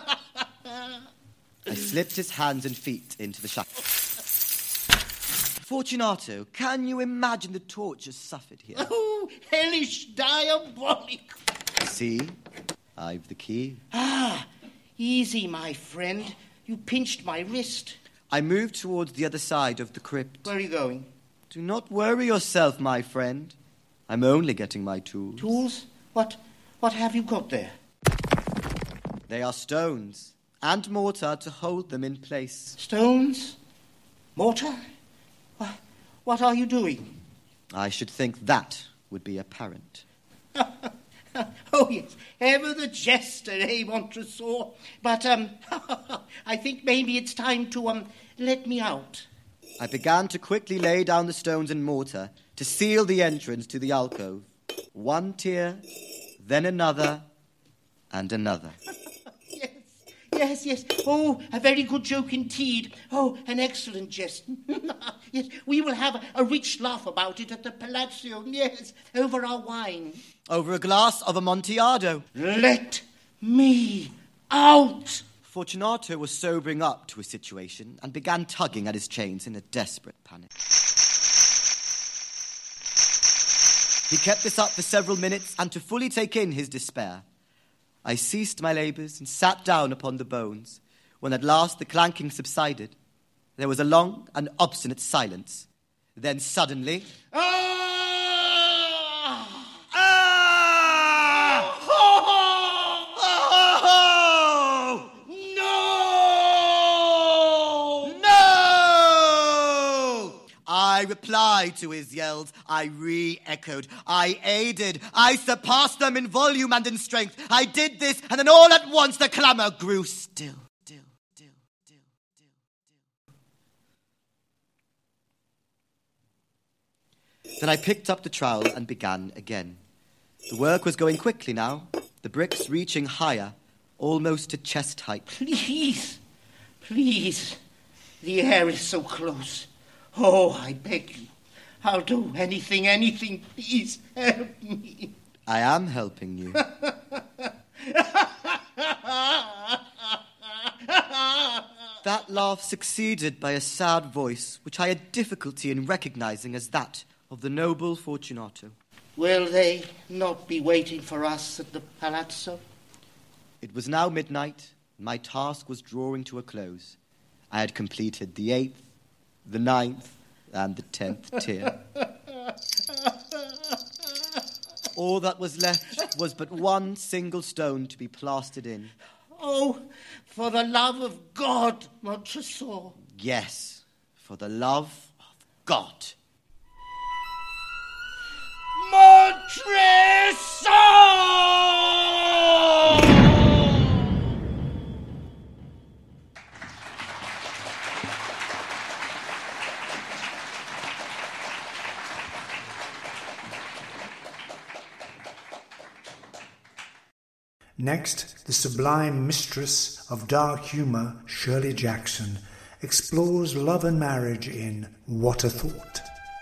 Speaker 5: I slipped his hands and feet into the shackles. Fortunato, can you imagine the tortures suffered here?
Speaker 4: Oh, hellish, diabolic.
Speaker 5: See, I've the key.
Speaker 4: Ah, easy, my friend. You pinched my wrist.
Speaker 5: I moved towards the other side of the crypt.
Speaker 4: Where are you going?
Speaker 5: Do not worry yourself, my friend. I'm only getting my tools.
Speaker 4: Tools? What, what have you got there?
Speaker 5: They are stones and mortar to hold them in place.
Speaker 4: Stones? Mortar? What, what are you doing?
Speaker 5: I should think that would be apparent.
Speaker 4: Oh, yes, ever the jester, eh, Montresor? But, um, I think maybe it's time to, um, let me out.
Speaker 5: I began to quickly lay down the stones and mortar to seal the entrance to the alcove. One tier, then another, and another.
Speaker 4: Yes, yes, yes. Oh, a very good joke indeed. Oh, an excellent jest. Yes, we will have a, a rich laugh about it at the Palazzo. Yes, over our wine.
Speaker 5: Over a glass of Amontillado.
Speaker 4: Let me out!
Speaker 5: Fortunato was sobering up to his situation and began tugging at his chains in a desperate panic. He kept this up for several minutes, and to fully take in his despair, I ceased my labours and sat down upon the bones. When at last the clanking subsided, there was a long and obstinate silence. Then suddenly...
Speaker 4: Ah!
Speaker 5: replied to his yells. I re-echoed. I aided. I surpassed them in volume and in strength. I did this, and then all at once the clamour grew still. Still, still, still, still, still. Then I picked up the trowel and began again. The work was going quickly now, the bricks reaching higher, almost to chest height.
Speaker 4: Please, please. The air is so close. Oh, I beg you. I'll do anything, anything. Please help me.
Speaker 5: I am helping you. That laugh succeeded by a sad voice, which I had difficulty in recognizing as that of the noble Fortunato.
Speaker 4: Will they not be waiting for us at the palazzo?
Speaker 5: It was now midnight, and my task was drawing to a close. I had completed the eighth, the ninth, and the tenth tier. All that was left was but one single stone to be plastered in.
Speaker 4: Oh, for the love of God, Montresor.
Speaker 5: Yes, for the love of God.
Speaker 4: Montresor!
Speaker 1: Next, the sublime mistress of dark humour, Shirley Jackson, explores love and marriage in What a Thought.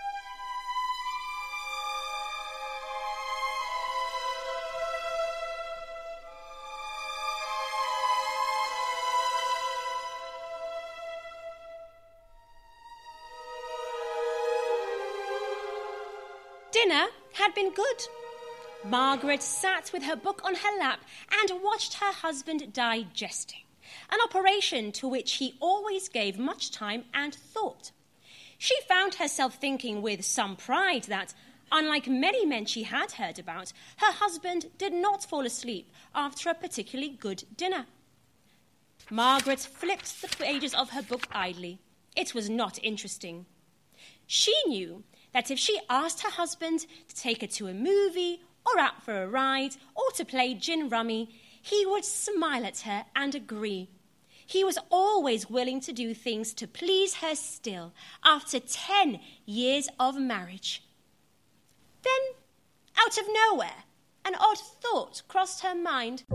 Speaker 12: Dinner had been good. Margaret sat with her book on her lap and watched her husband digesting, an operation to which he always gave much time and thought. She found herself thinking with some pride that, unlike many men she had heard about, her husband did not fall asleep after a particularly good dinner. Margaret flipped the pages of her book idly. It was not interesting. She knew that if she asked her husband to take her to a movie or out for a ride, or to play gin rummy, he would smile at her and agree. He was always willing to do things to please her still, after ten years of marriage. Then, out of nowhere, an odd thought crossed her mind.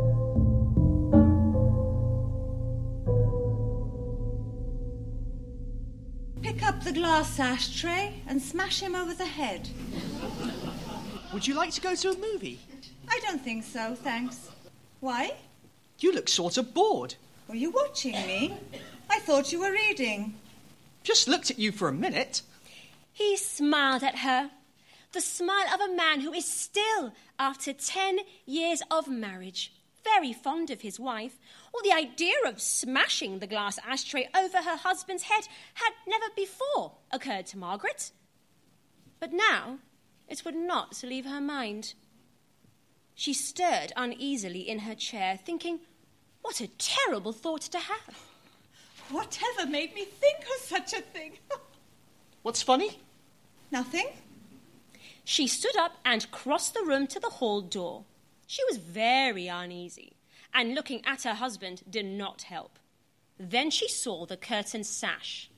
Speaker 11: Pick up the glass ashtray and smash him over the head.
Speaker 7: Would you like to go to a movie?
Speaker 11: I don't think so, thanks. Why?
Speaker 7: You look sort of bored.
Speaker 11: Were you watching me? I thought you were reading.
Speaker 7: Just looked at you for a minute.
Speaker 12: He smiled at her, the smile of a man who is still, after ten years of marriage, very fond of his wife, or the idea of smashing the glass ashtray over her husband's head had never before occurred to Margaret. But now it would not leave her mind. She stirred uneasily in her chair, thinking, what a terrible thought to have.
Speaker 11: Whatever made me think of such a thing?
Speaker 7: What's funny?
Speaker 11: Nothing.
Speaker 12: She stood up and crossed the room to the hall door. She was very uneasy, and looking at her husband did not help. Then she saw the curtain sash.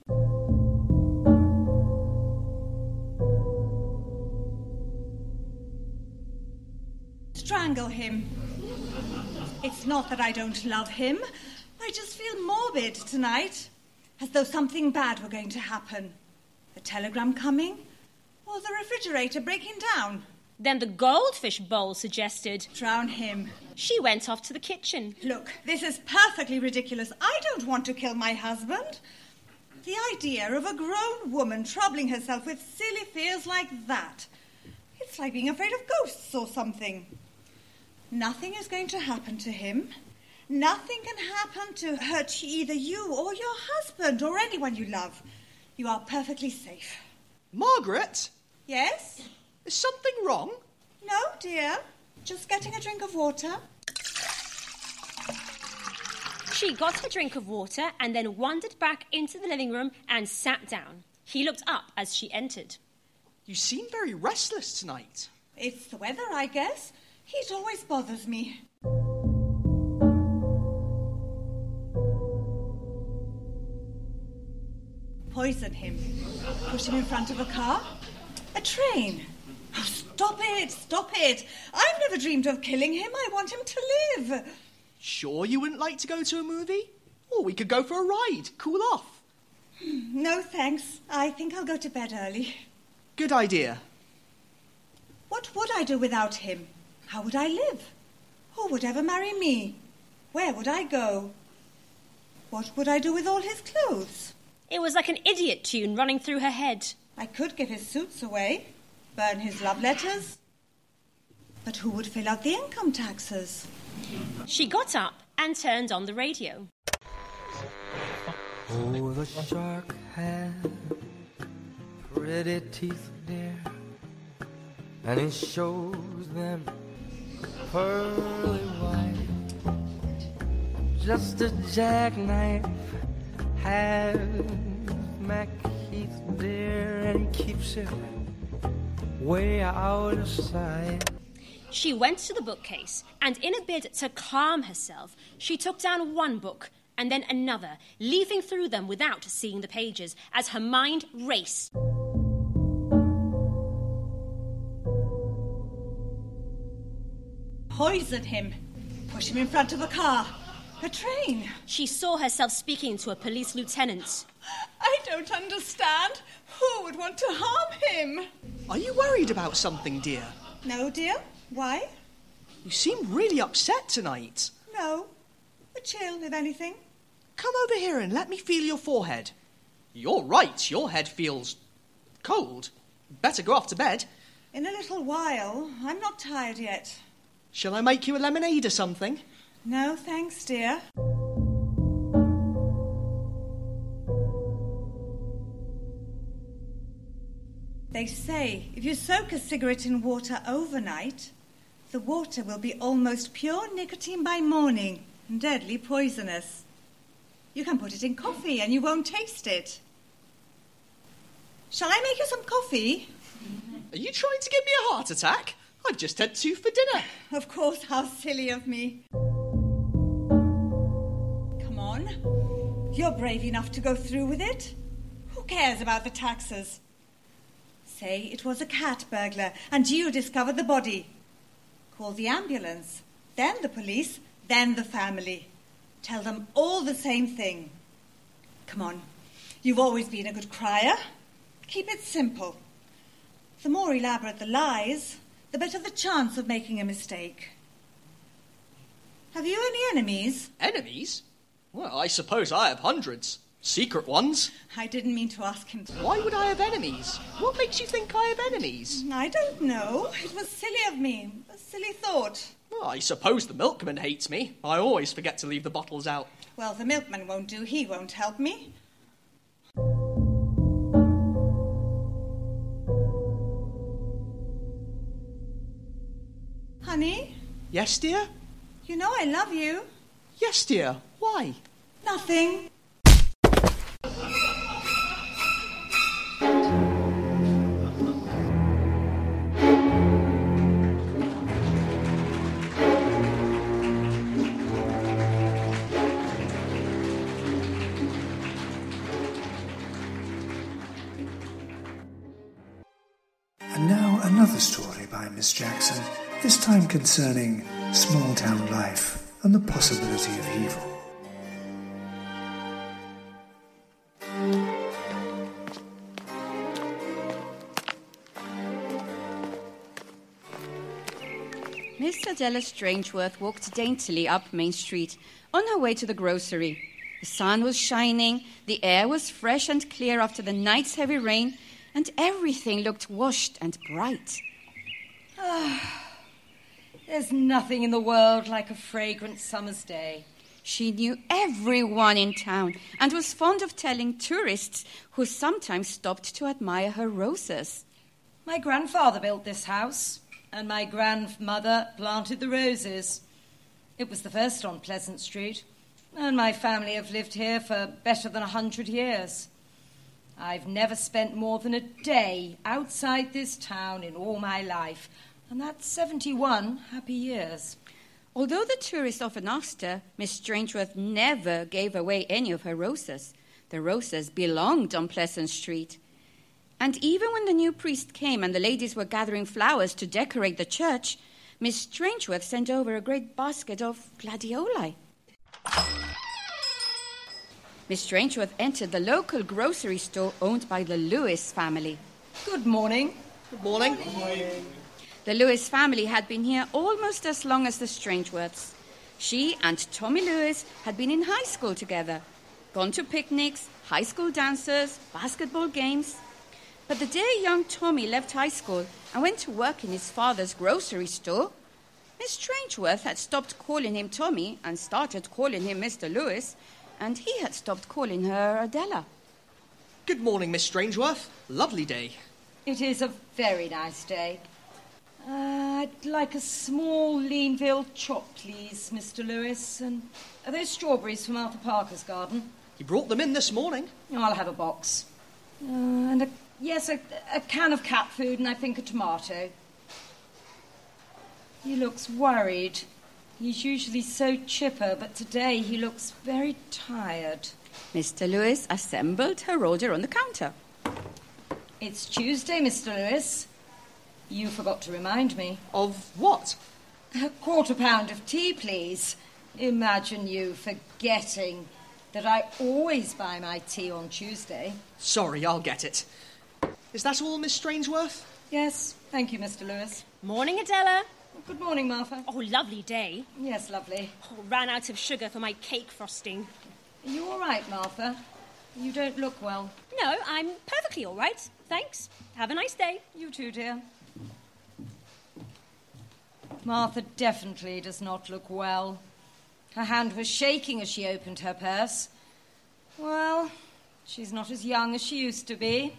Speaker 11: Strangle him. It's not that I don't love him. I just feel morbid tonight, as though something bad were going to happen. A telegram coming, or the refrigerator breaking down.
Speaker 12: Then the goldfish bowl suggested,
Speaker 11: drown him.
Speaker 12: She went off to the kitchen.
Speaker 11: Look, this is perfectly ridiculous. I don't want to kill my husband. The idea of a grown woman troubling herself with silly fears like that. It's like being afraid of ghosts or something. Nothing is going to happen to him. Nothing can happen to hurt either you or your husband or anyone you love. You are perfectly safe.
Speaker 7: Margaret?
Speaker 11: Yes?
Speaker 7: Is something wrong?
Speaker 11: No, dear. Just getting a drink of water.
Speaker 12: She got a drink of water and then wandered back into the living room and sat down. He looked up as she entered.
Speaker 7: You seem very restless tonight.
Speaker 13: It's the weather, I guess. Heat always bothers me. Poison him. Push him in front of a car. A train. Oh, stop it, stop it. I've never dreamed of killing him. I want him to live.
Speaker 7: Sure you wouldn't like to go to a movie? Or we could go for a ride, cool off.
Speaker 13: No, thanks. I think I'll go to bed early.
Speaker 7: Good idea.
Speaker 13: What would I do without him? How would I live? Who would ever marry me? Where would I go? What would I do with all his clothes?
Speaker 12: It was like an idiot tune running through her head.
Speaker 13: I could give his suits away, burn his love letters. But who would fill out the income taxes?
Speaker 12: She got up and turned on the radio.
Speaker 6: Oh, the shark has pretty teeth, dear, and it shows them pearly white. Just a jackknife has MacHeath, dear, and he keeps it way out of sight.
Speaker 12: She went to the bookcase, and in a bid to calm herself, she took down one book and then another, leafing through them without seeing the pages, as her mind raced.
Speaker 13: Poison him. Push him in front of a car. A train.
Speaker 12: She saw herself speaking to a police lieutenant.
Speaker 13: I don't understand. Who would want to harm him?
Speaker 7: Are you worried about something, dear?
Speaker 13: No, dear. Why?
Speaker 7: You seem really upset tonight.
Speaker 13: No. A chill, if anything.
Speaker 7: Come over here and let me feel your forehead. You're right, your head feels cold. Better go off to bed.
Speaker 13: In a little while. I'm not tired yet.
Speaker 7: Shall I make you a lemonade or something?
Speaker 13: No, thanks, dear. They say if you soak a cigarette in water overnight, the water will be almost pure nicotine by morning and deadly poisonous. You can put it in coffee and you won't taste it. Shall I make you some coffee?
Speaker 7: Are you trying to give me a heart attack? I've just had two for dinner.
Speaker 13: Of course, how silly of me. Come on. You're brave enough to go through with it. Who cares about the taxes? Say it was a cat burglar and you discovered the body. Call the ambulance, then the police, then the family. Tell them all the same thing. Come on. You've always been a good crier. Keep it simple. The more elaborate the lies, the better the chance of making a mistake. Have you any enemies?
Speaker 7: Enemies? Well, I suppose I have hundreds. Secret ones.
Speaker 13: I didn't mean to ask him.
Speaker 7: Why would I have enemies? What makes you think I have enemies?
Speaker 13: I don't know. It was silly of me. A silly thought.
Speaker 7: Well, I suppose the milkman hates me. I always forget to leave the bottles out.
Speaker 13: Well, the milkman won't do. He won't help me. Honey?
Speaker 7: Yes, dear?
Speaker 13: You know I love you.
Speaker 7: Yes, dear. Why?
Speaker 13: Nothing.
Speaker 1: And now another story by Miss Jackson, this time concerning small-town life and the possibility of evil.
Speaker 10: Miss Adela Strangeworth walked daintily up Main Street on her way to the grocery. The sun was shining, the air was fresh and clear after the night's heavy rain, and everything looked washed and bright.
Speaker 9: Ah, there's nothing in the world like a fragrant summer's day.
Speaker 10: She knew everyone in town and was fond of telling tourists who sometimes stopped to admire her roses.
Speaker 9: My grandfather built this house, and my grandmother planted the roses. It was the first on Pleasant Street, and my family have lived here for better than a hundred years.
Speaker 11: I've never spent more than a day outside this town in all my life, and that's seventy-one happy years.
Speaker 10: Although the tourists often asked her, Miss Strangeworth never gave away any of her roses. The roses belonged on Pleasant Street. And even when the new priest came and the ladies were gathering flowers to decorate the church, Miss Strangeworth sent over a great basket of gladioli. Miss Strangeworth entered the local grocery store owned by the Lewis family.
Speaker 11: Good morning.
Speaker 7: Good morning.
Speaker 11: Good morning.
Speaker 10: The Lewis family had been here almost as long as the Strangeworths. She and Tommy Lewis had been in high school together, gone to picnics, high school dances, basketball games. But the day young Tommy left high school and went to work in his father's grocery store, Miss Strangeworth had stopped calling him Tommy and started calling him Mister Lewis, and he had stopped calling her Adela.
Speaker 7: Good morning, Miss Strangeworth. Lovely day.
Speaker 11: It is a very nice day. Uh, I'd like a small Leanville chop, please, Mister Lewis. And are those strawberries from Arthur Parker's garden?
Speaker 7: He brought them in this morning.
Speaker 11: I'll have a box. Uh, and, a, yes, a, a can of cat food and I think a tomato. He looks worried. He's usually so chipper, but today he looks very tired.
Speaker 10: Mister Lewis assembled her order on the counter.
Speaker 11: It's Tuesday, Mister Lewis. You forgot to remind me.
Speaker 7: Of what?
Speaker 11: A quarter pound of tea, please. Imagine you forgetting that I always buy my tea on Tuesday.
Speaker 7: Sorry, I'll get it. Is that all, Miss Strangeworth?
Speaker 11: Yes, thank you, Mister Lewis.
Speaker 12: Morning, Adela.
Speaker 11: Good morning, Martha.
Speaker 12: Oh, lovely day.
Speaker 11: Yes, lovely.
Speaker 12: Oh, ran out of sugar for my cake frosting.
Speaker 11: Are you all right, Martha? You don't look well.
Speaker 12: No, I'm perfectly all right. Thanks. Have a nice day.
Speaker 11: You too, dear. Martha definitely does not look well. Her hand was shaking as she opened her purse. Well, she's not as young as she used to be.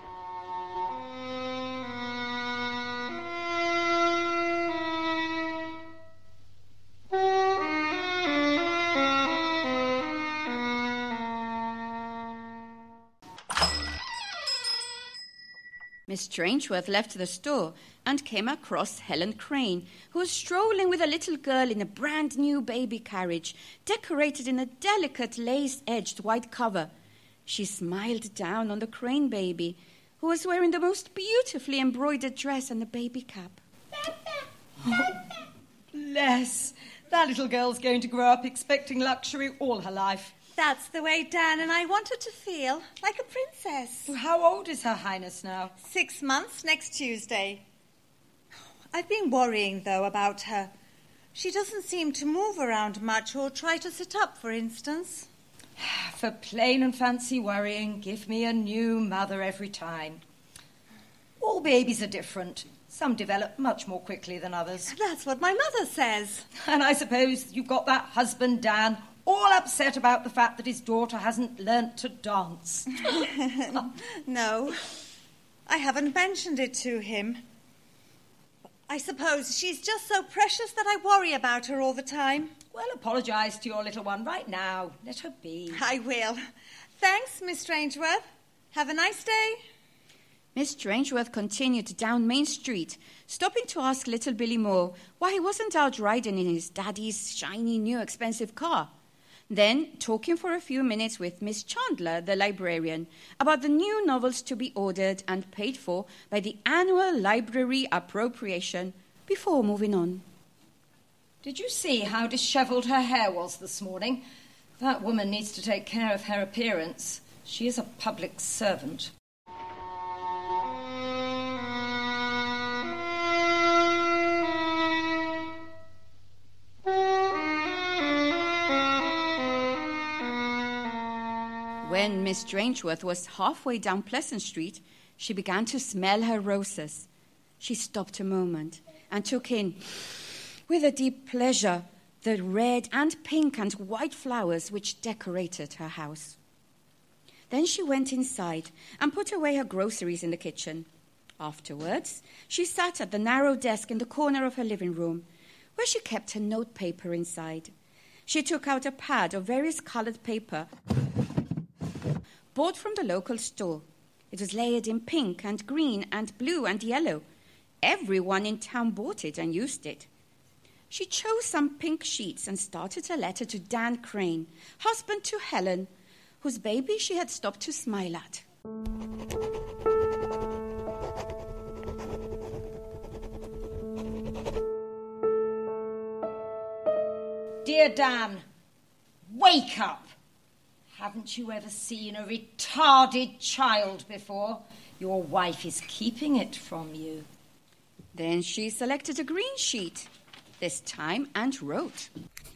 Speaker 10: Miss Strangeworth left the store and came across Helen Crane, who was strolling with a little girl in a brand-new baby carriage, decorated in a delicate lace-edged white cover. She smiled down on the Crane baby, who was wearing the most beautifully embroidered dress and a baby cap.
Speaker 11: Oh, bless. That little girl's going to grow up expecting luxury all her life.
Speaker 13: That's the way Dan and I want her to feel, like a princess.
Speaker 11: How old is Her Highness now?
Speaker 13: Six months next Tuesday. I've been worrying, though, about her. She doesn't seem to move around much or try to sit up, for instance.
Speaker 11: For plain and fancy worrying, give me a new mother every time. All babies are different. Some develop much more quickly than others.
Speaker 13: That's what my mother says.
Speaker 11: And I suppose you've got that husband, Dan, all upset about the fact that his daughter hasn't learnt to dance.
Speaker 13: No, I haven't mentioned it to him. I suppose she's just so precious that I worry about her all the time.
Speaker 11: Well, apologise to your little one right now. Let her be.
Speaker 13: I will. Thanks, Miss Strangeworth. Have a nice day.
Speaker 10: Miss Strangeworth continued down Main Street, stopping to ask little Billy Moore why he wasn't out riding in his daddy's shiny new expensive car. Then talking for a few minutes with Miss Chandler, the librarian, about the new novels to be ordered and paid for by the annual library appropriation before moving on.
Speaker 11: Did you see how dishevelled her hair was this morning? That woman needs to take care of her appearance. She is a public servant.
Speaker 10: When Miss Strangeworth was halfway down Pleasant Street, she began to smell her roses. She stopped a moment and took in, with a deep pleasure, the red and pink and white flowers which decorated her house. Then she went inside and put away her groceries in the kitchen. Afterwards, she sat at the narrow desk in the corner of her living room, where she kept her notepaper inside. She took out a pad of various coloured paper bought from the local store, It was layered in pink and green and blue and yellow. Everyone in town bought it and used it. She chose some pink sheets and started a letter to Dan Crane, husband to Helen, whose baby she had stopped to smile at.
Speaker 11: Dear Dan, wake up! Haven't you ever seen a retarded child before? Your wife is keeping it from you.
Speaker 10: Then she selected a green sheet, this time, and wrote.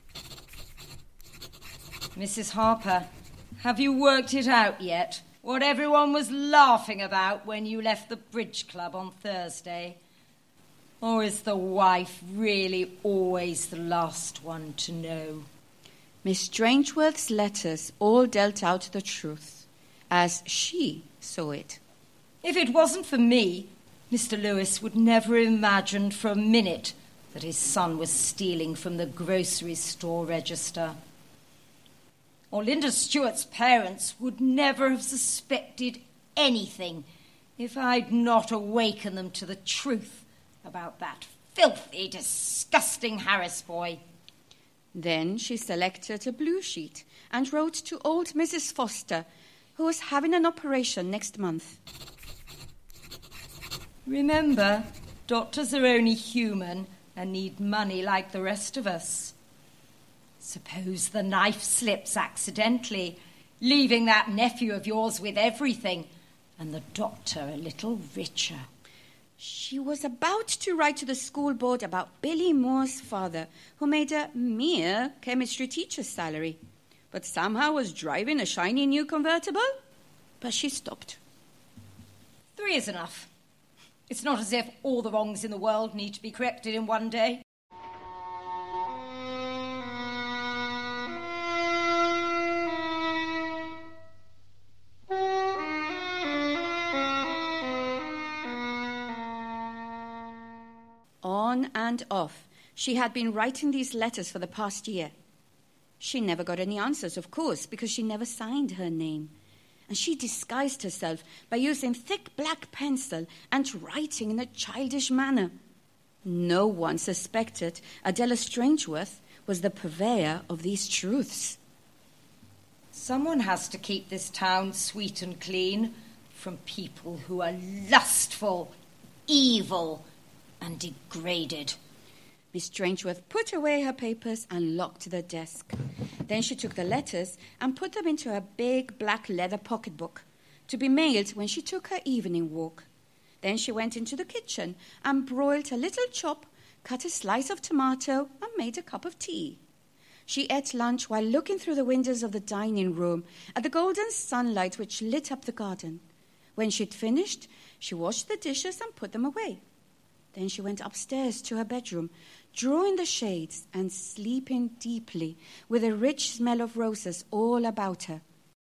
Speaker 11: Missus Harper, have you worked it out yet? What everyone was laughing about when you left the bridge club on Thursday? Or is the wife really always the last one to know?
Speaker 10: Miss Strangeworth's letters all dealt out the truth, as she saw it.
Speaker 11: If it wasn't for me, Mister Lewis would never have imagined for a minute that his son was stealing from the grocery store register. Or Linda Stewart's parents would never have suspected anything if I'd not awakened them to the truth about that filthy, disgusting Harris boy.
Speaker 10: Then she selected a blue sheet and wrote to old Missus Foster, who was having an operation next month.
Speaker 11: Remember, doctors are only human and need money like the rest of us. Suppose the knife slips accidentally, leaving that nephew of yours with everything, and the doctor a little richer.
Speaker 10: She was about to write to the school board about Billy Moore's father, who made a mere chemistry teacher's salary, but somehow was driving a shiny new convertible. But she stopped.
Speaker 11: Three is enough. It's not as if all the wrongs in the world need to be corrected in one day.
Speaker 10: On and off, she had been writing these letters for the past year. She never got any answers, of course, because she never signed her name. And she disguised herself by using thick black pencil and writing in a childish manner. No one suspected Adela Strangeworth was the purveyor of these truths.
Speaker 11: Someone has to keep this town sweet and clean from people who are lustful, evil, and degraded.
Speaker 10: Miss Strangeworth put away her papers and locked the desk. Then she took the letters and put them into a big black leather pocketbook to be mailed when she took her evening walk. Then she went into the kitchen and broiled a little chop, cut a slice of tomato, and made a cup of tea. She ate lunch while looking through the windows of the dining room at the golden sunlight which lit up the garden. When she'd finished, she washed the dishes and put them away. Then she went upstairs to her bedroom, drawing the shades and sleeping deeply with a rich smell of roses all about her.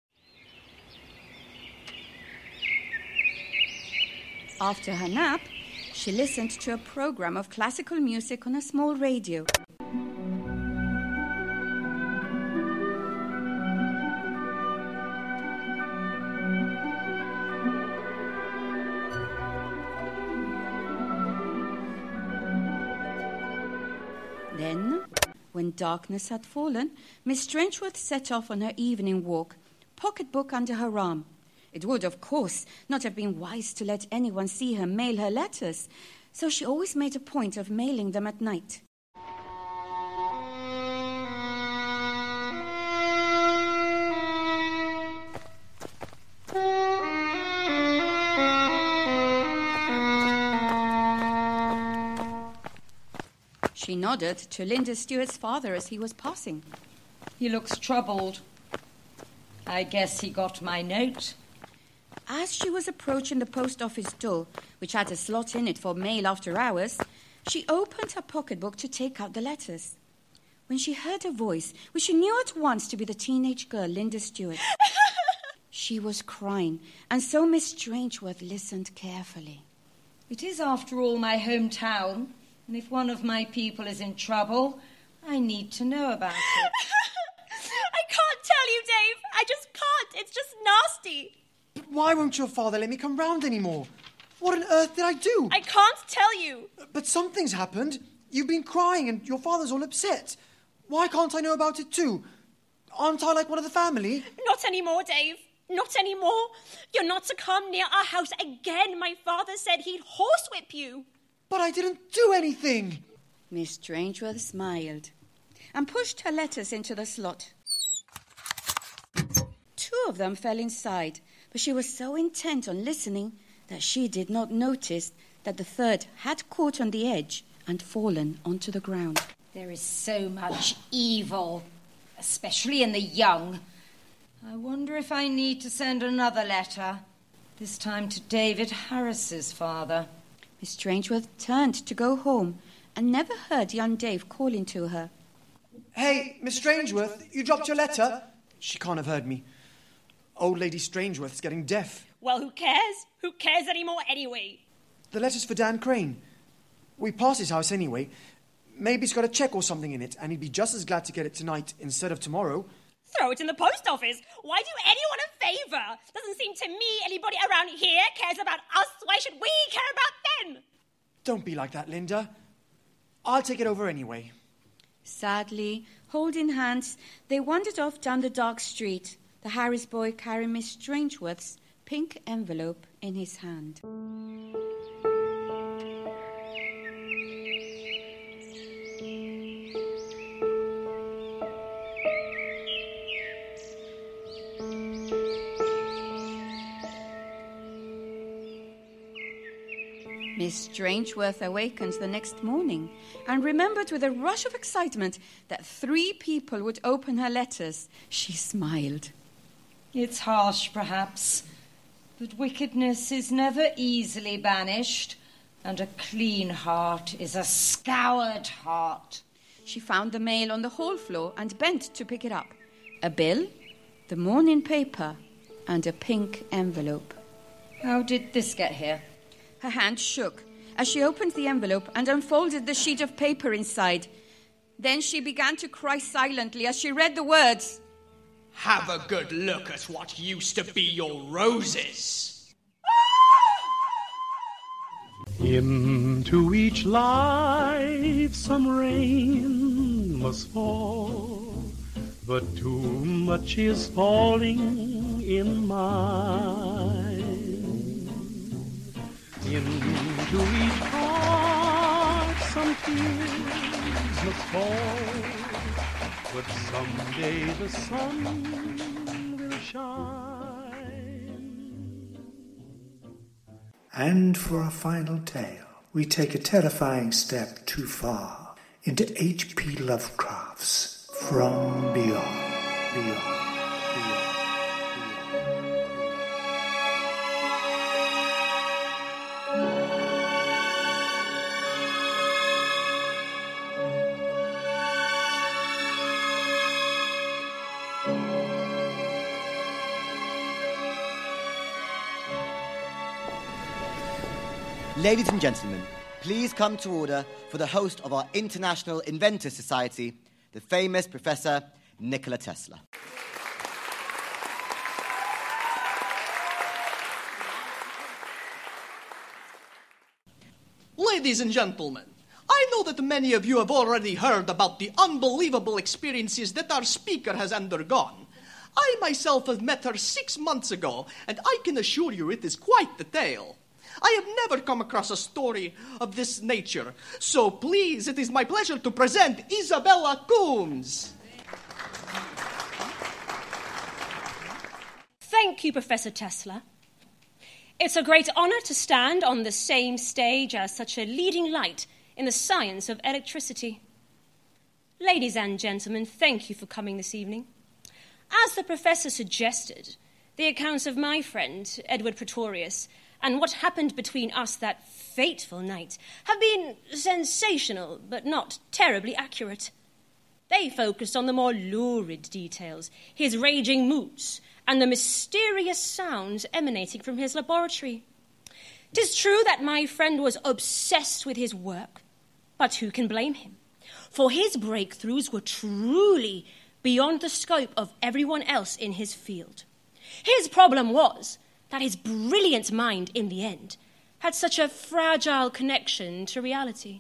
Speaker 10: After her nap, she listened to a program of classical music on a small radio. Then, when darkness had fallen, Miss Strangeworth set off on her evening walk, pocketbook under her arm. It would, of course, not have been wise to let anyone see her mail her letters, so she always made a point of mailing them at night. She nodded to Linda Stewart's father as he was passing.
Speaker 11: He looks troubled. I guess he got my note.
Speaker 10: As she was approaching the post office door, which had a slot in it for mail after hours, she opened her pocketbook to take out the letters. When she heard a voice, which she knew at once to be the teenage girl, Linda Stewart, she was crying, and so Miss Strangeworth listened carefully.
Speaker 11: It is, after all, my hometown, and if one of my people is in trouble, I need to know about it.
Speaker 12: I can't tell you, Dave. I just can't. It's just nasty.
Speaker 8: Why won't your father let me come round anymore? What on earth did I do?
Speaker 12: I can't tell you.
Speaker 8: But something's happened. You've been crying and your father's all upset. Why can't I know about it too? Aren't I like one of the family?
Speaker 12: Not anymore, Dave. Not anymore. You're not to come near our house again. My father said he'd horsewhip you.
Speaker 8: But I didn't do anything.
Speaker 10: Miss Strangeworth smiled and pushed her letters into the slot. Two of them fell inside, but she was so intent on listening that she did not notice that the third had caught on the edge and fallen onto the ground.
Speaker 11: There is so much evil, especially in the young. I wonder if I need to send another letter, this time to David Harris's father.
Speaker 10: Miss Strangeworth turned to go home and never heard young Dave calling to her.
Speaker 8: Hey, Miss Strangeworth, you dropped your letter? She can't have heard me. Old Lady Strangeworth's getting deaf.
Speaker 12: Well, who cares? Who cares anymore anyway?
Speaker 8: The letter's for Dan Crane. We pass his house anyway. Maybe it's got a cheque or something in it, and he'd be just as glad to get it tonight instead of tomorrow.
Speaker 12: Throw it in the post office. Why do anyone a favour? Doesn't seem to me anybody around here cares about us. Why should we care about them?
Speaker 8: Don't be like that, Linda. I'll take it over anyway.
Speaker 10: Sadly, holding hands, they wandered off down the dark street, the Harris boy carrying Miss Strangeworth's pink envelope in his hand. Miss Strangeworth awakened the next morning and remembered with a rush of excitement that three people would open her letters. She smiled.
Speaker 11: It's harsh, perhaps, but wickedness is never easily banished, and a clean heart is a scoured heart.
Speaker 10: She found the mail on the hall floor and bent to pick it up. A bill, the morning paper, and a pink envelope.
Speaker 11: How did this get here?
Speaker 10: Her hand shook as she opened the envelope and unfolded the sheet of paper inside. Then she began to cry silently as she read the words.
Speaker 7: Have a good look at what used to be your roses.
Speaker 14: Into each life some rain must fall, but too much is falling in mine. Into each heart some tears must fall, but someday the sun will shine.
Speaker 1: And for our final tale, we take a terrifying step too far into H P Lovecraft's From Beyond, Beyond.
Speaker 5: Ladies and gentlemen, please come to order for the host of our International Inventors Society, the famous Professor Nikola Tesla.
Speaker 7: Ladies and gentlemen, I know that many of you have already heard about the unbelievable experiences that our speaker has undergone. I myself have met her six months ago, and I can assure you it is quite the tale. I have never come across a story of this nature, so please, it is my pleasure to present Isabella Coombs.
Speaker 12: Thank you, Professor Tesla. It's a great honour to stand on the same stage as such a leading light in the science of electricity. Ladies and gentlemen, thank you for coming this evening. As the Professor suggested, the accounts of my friend, Edward Pretorius, and what happened between us that fateful night have been sensational, but not terribly accurate. They focused on the more lurid details, his raging moods, and the mysterious sounds emanating from his laboratory. 'Tis true that my friend was obsessed with his work, but who can blame him? For his breakthroughs were truly beyond the scope of everyone else in his field. His problem was that his brilliant mind, in the end, had such a fragile connection to reality.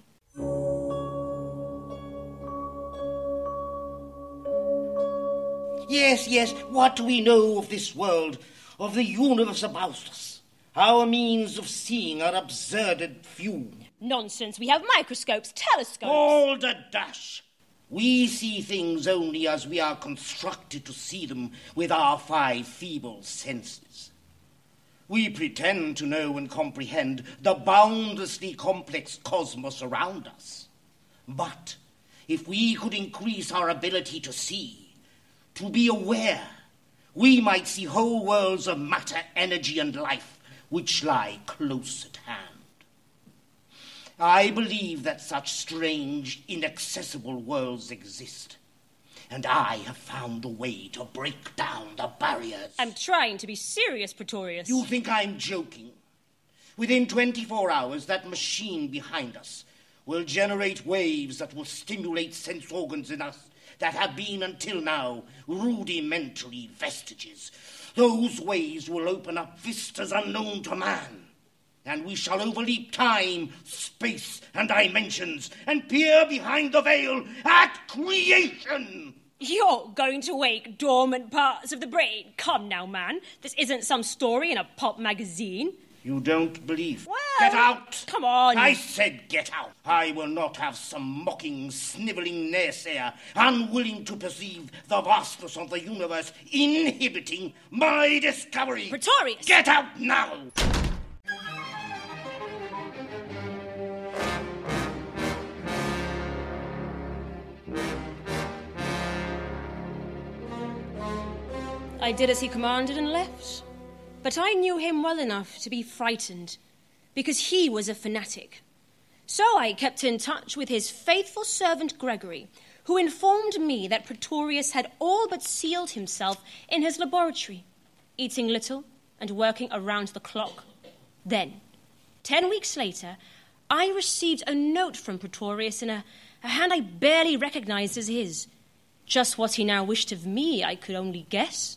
Speaker 4: Yes, yes, what do we know of this world, of the universe about us? Our means of seeing are absurd and few.
Speaker 12: Nonsense, we have microscopes, telescopes.
Speaker 4: All the dash! We see things only as we are constructed to see them with our five feeble senses. We pretend to know and comprehend the boundlessly complex cosmos around us. But if we could increase our ability to see, to be aware, we might see whole worlds of matter, energy, and life which lie close at hand. I believe that such strange, inaccessible worlds exist, and I have found a way to break down the barriers.
Speaker 12: I'm trying to be serious, Pretorius.
Speaker 4: You think I'm joking? Within twenty-four hours, that machine behind us will generate waves that will stimulate sense organs in us that have been until now rudimentary vestiges. Those waves will open up vistas unknown to man, and we shall overleap time, space, and dimensions, and peer behind the veil at creation.
Speaker 12: You're going to wake dormant parts of the brain. Come now, man. This isn't some story in a pop magazine.
Speaker 4: You don't believe?
Speaker 12: Well,
Speaker 4: get out!
Speaker 12: Come on!
Speaker 4: I said get out! I will not have some mocking, snivelling naysayer, unwilling to perceive the vastness of the universe, inhibiting my discovery!
Speaker 12: Pretorius!
Speaker 4: Get out now!
Speaker 12: I did as he commanded and left. But I knew him well enough to be frightened, because he was a fanatic. So I kept in touch with his faithful servant Gregory, who informed me that Pretorius had all but sealed himself in his laboratory, eating little and working around the clock. Then, ten weeks later, I received a note from Pretorius in a, a hand I barely recognized as his. Just what he now wished of me, I could only guess.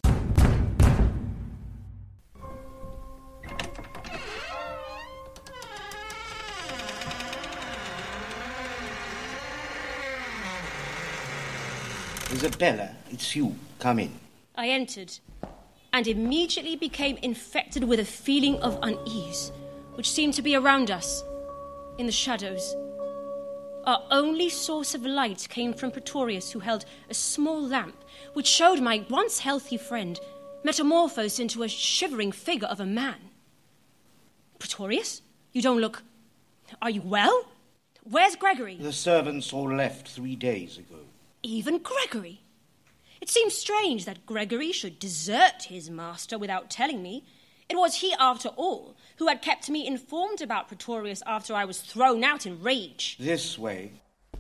Speaker 4: Isabella, it's you. Come in.
Speaker 12: I entered, and immediately became infected with a feeling of unease, which seemed to be around us, in the shadows. Our only source of light came from Pretorius, who held a small lamp, which showed my once healthy friend metamorphosed into a shivering figure of a man. Pretorius? You don't look... Are you well? Where's Gregory?
Speaker 4: The servants all left three days ago.
Speaker 12: Even Gregory? It seems strange that Gregory should desert his master without telling me. It was he, after all, who had kept me informed about Pretorius after I was thrown out in rage.
Speaker 4: This way.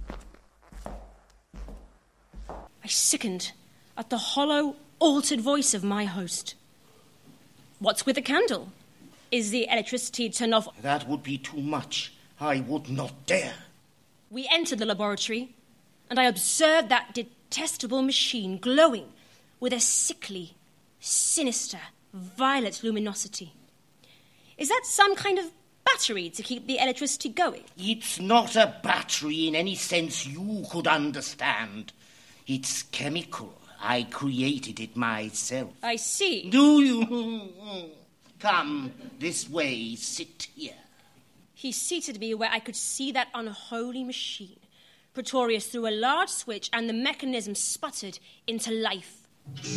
Speaker 12: I sickened at the hollow, altered voice of my host. What's with the candle? Is the electricity turned off?
Speaker 4: That would be too much. I would not dare.
Speaker 12: We entered the laboratory, and I observed that detestable machine glowing with a sickly, sinister, violet luminosity. Is that some kind of battery to keep the electricity going?
Speaker 4: It's not a battery in any sense you could understand. It's chemical. I created it myself.
Speaker 12: I see.
Speaker 4: Do you? Come this way, sit here.
Speaker 12: He seated me where I could see that unholy machine. Pretorius threw a large switch and the mechanism sputtered into life.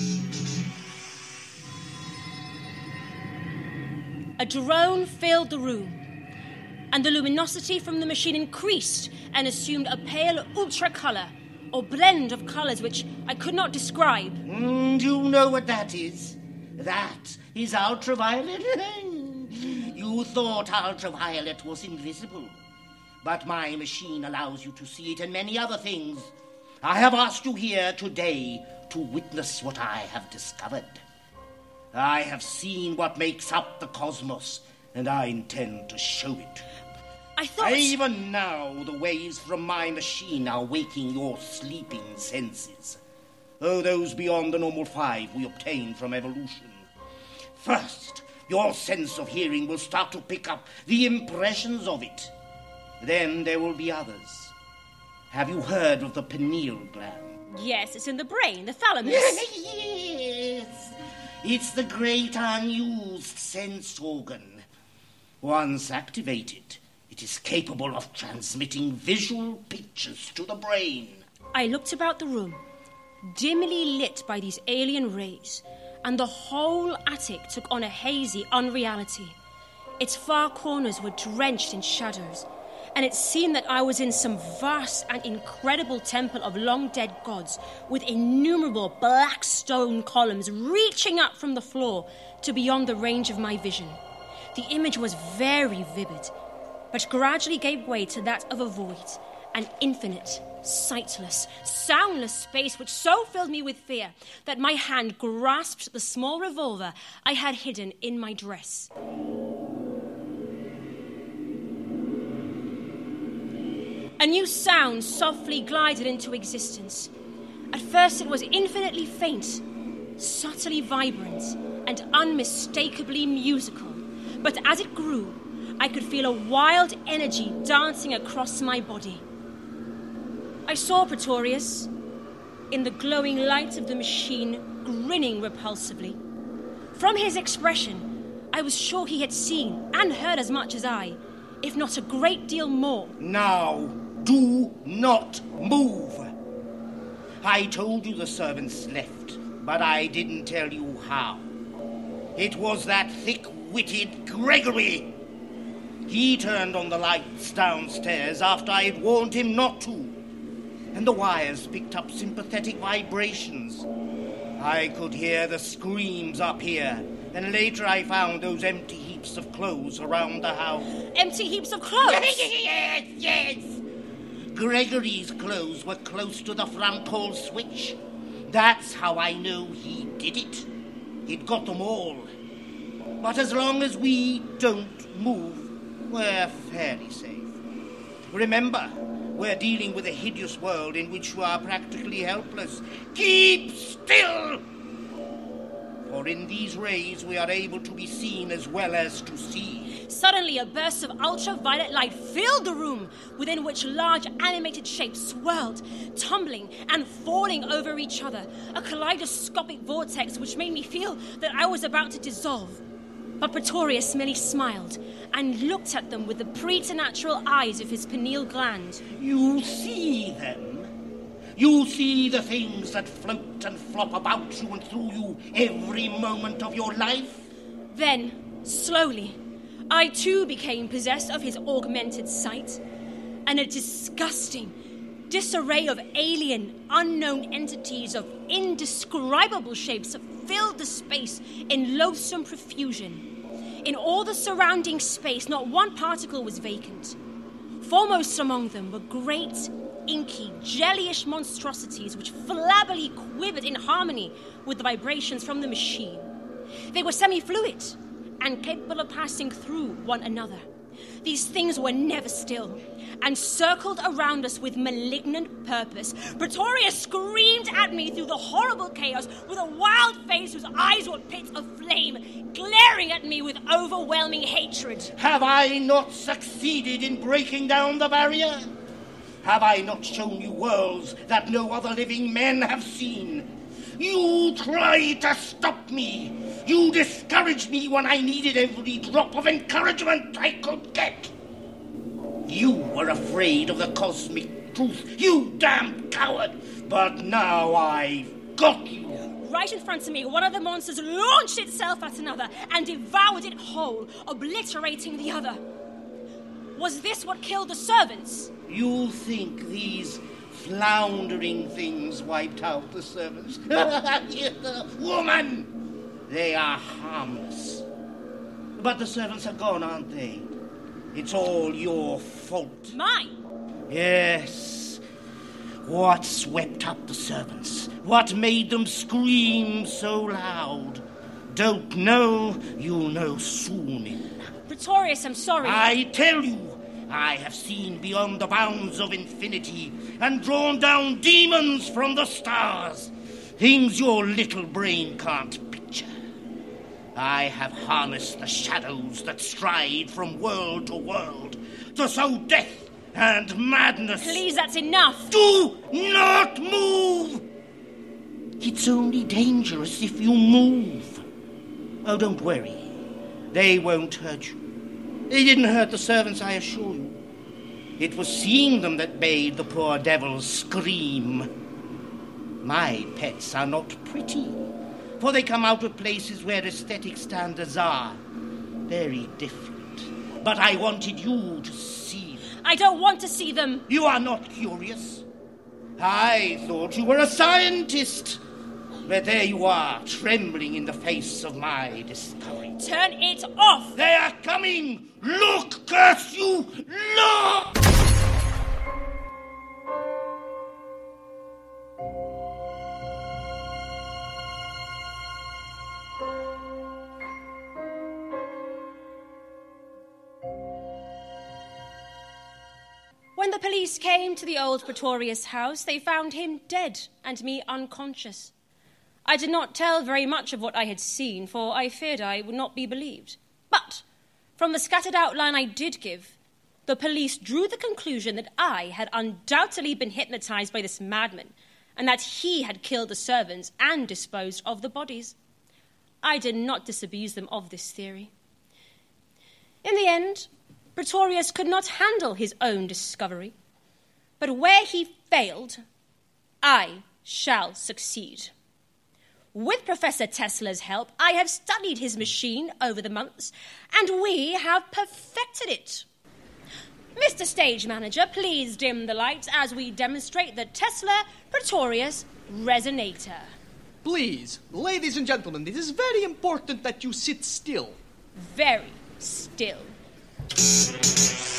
Speaker 12: A drone filled the room, and the luminosity from the machine increased and assumed a pale ultra colour, or blend of colours which I could not describe.
Speaker 4: Mm, do you know what that is? That is ultraviolet. You thought ultraviolet was invisible, but my machine allows you to see it and many other things. I have asked you here today to witness what I have discovered. I have seen what makes up the cosmos, and I intend to show it.
Speaker 12: I thought...
Speaker 4: Even now, the waves from my machine are waking your sleeping senses. Oh, those beyond the normal five we obtain from evolution. First, Your sense of hearing will start to pick up the impressions of it. Then there will be others. Have you heard of the pineal gland?
Speaker 12: Yes, it's in the brain, the thalamus.
Speaker 4: Yes, it's the great unused sense organ. Once activated, it is capable of transmitting visual pictures to the brain.
Speaker 12: I looked about the room, dimly lit by these alien rays, and the whole attic took on a hazy unreality. Its far corners were drenched in shadows, and it seemed that I was in some vast and incredible temple of long-dead gods with innumerable black stone columns reaching up from the floor to beyond the range of my vision. The image was very vivid, but gradually gave way to that of a void, an infinite, sightless, soundless space which so filled me with fear that my hand grasped the small revolver I had hidden in my dress. A new sound softly glided into existence. At first it was infinitely faint, subtly vibrant, and unmistakably musical. But as it grew, I could feel a wild energy dancing across my body. I saw Pretorius, in the glowing light of the machine, grinning repulsively. From his expression, I was sure he had seen and heard as much as I, if not a great deal more.
Speaker 4: Now, do not move. I told you the servants left, but I didn't tell you how. It was that thick-witted Gregory. He turned on the lights downstairs after I had warned him not to, and the wires picked up sympathetic vibrations. I could hear the screams up here, and later I found those empty heaps of clothes around the house.
Speaker 12: Empty heaps of clothes?
Speaker 4: Yes, yes! Gregory's clothes were close to the front hall switch. That's how I know he did it. He'd got them all. But as long as we don't move, we're fairly safe. Remember, we're dealing with a hideous world in which you are practically helpless. Keep still! For in these rays we are able to be seen as well as to see.
Speaker 12: Suddenly a burst of ultraviolet light filled the room, within which large animated shapes swirled, tumbling and falling over each other, a kaleidoscopic vortex which made me feel that I was about to dissolve. But Pretorius merely smiled and looked at them with the preternatural eyes of his pineal gland.
Speaker 4: You see them? You see the things that float and flop about you and through you every moment of your life?
Speaker 12: Then, slowly, I too became possessed of his augmented sight, and a disgusting disarray of alien, unknown entities of indescribable shapes filled the space in loathsome profusion. In all the surrounding space, not one particle was vacant. Foremost among them were great, inky, jellyish monstrosities which flabbily quivered in harmony with the vibrations from the machine. They were semi-fluid and capable of passing through one another. These things were never still and circled around us with malignant purpose. Pretorius screamed at me through the horrible chaos with a wild face whose eyes were pits of flame, glaring at me with overwhelming hatred.
Speaker 4: Have I not succeeded in breaking down the barrier? Have I not shown you worlds that no other living men have seen? You tried to stop me. You discouraged me when I needed every drop of encouragement I could get. You were afraid of the cosmic truth, you damn coward. But now I've got you.
Speaker 12: Right in front of me, one of the monsters launched itself at another and devoured it whole, obliterating the other. Was this what killed the servants?
Speaker 4: You think these floundering things wiped out the servants? Woman! They are harmless. But the servants are gone, aren't they? It's all your fault.
Speaker 12: Mine?
Speaker 4: Yes. What swept up the servants? What made them scream so loud? Don't know, you'll know soon enough.
Speaker 12: Pretorius, I'm sorry.
Speaker 4: I tell you, I have seen beyond the bounds of infinity and drawn down demons from the stars. Things your little brain can't picture. I have harnessed the shadows that stride from world to world to sow death and madness.
Speaker 12: Please, that's enough.
Speaker 4: Do not move! It's only dangerous if you move. Oh, don't worry. They won't hurt you. They didn't hurt the servants, I assure you. It was seeing them that made the poor devils scream. My pets are not pretty, for they come out of places where aesthetic standards are very different. But I wanted you to see them.
Speaker 12: I don't want to see them.
Speaker 4: You are not curious. I thought you were a scientist. But there you are, trembling in the face of my discovery.
Speaker 12: Turn it off!
Speaker 4: They are coming! Look, curse you! Look!
Speaker 12: When the police came to the old Pretorius house, they found him dead and me unconscious. I did not tell very much of what I had seen, for I feared I would not be believed. But from the scattered outline I did give, the police drew the conclusion that I had undoubtedly been hypnotized by this madman, and that he had killed the servants and disposed of the bodies. I did not disabuse them of this theory. In the end, Pretorius could not handle his own discovery, but where he failed, I shall succeed. With Professor Tesla's help, I have studied his machine over the months, and we have perfected it. Mister Stage Manager, please dim the lights as we demonstrate the Tesla Pretorius Resonator.
Speaker 7: Please, ladies and gentlemen, it is very important that you sit still.
Speaker 12: Very still.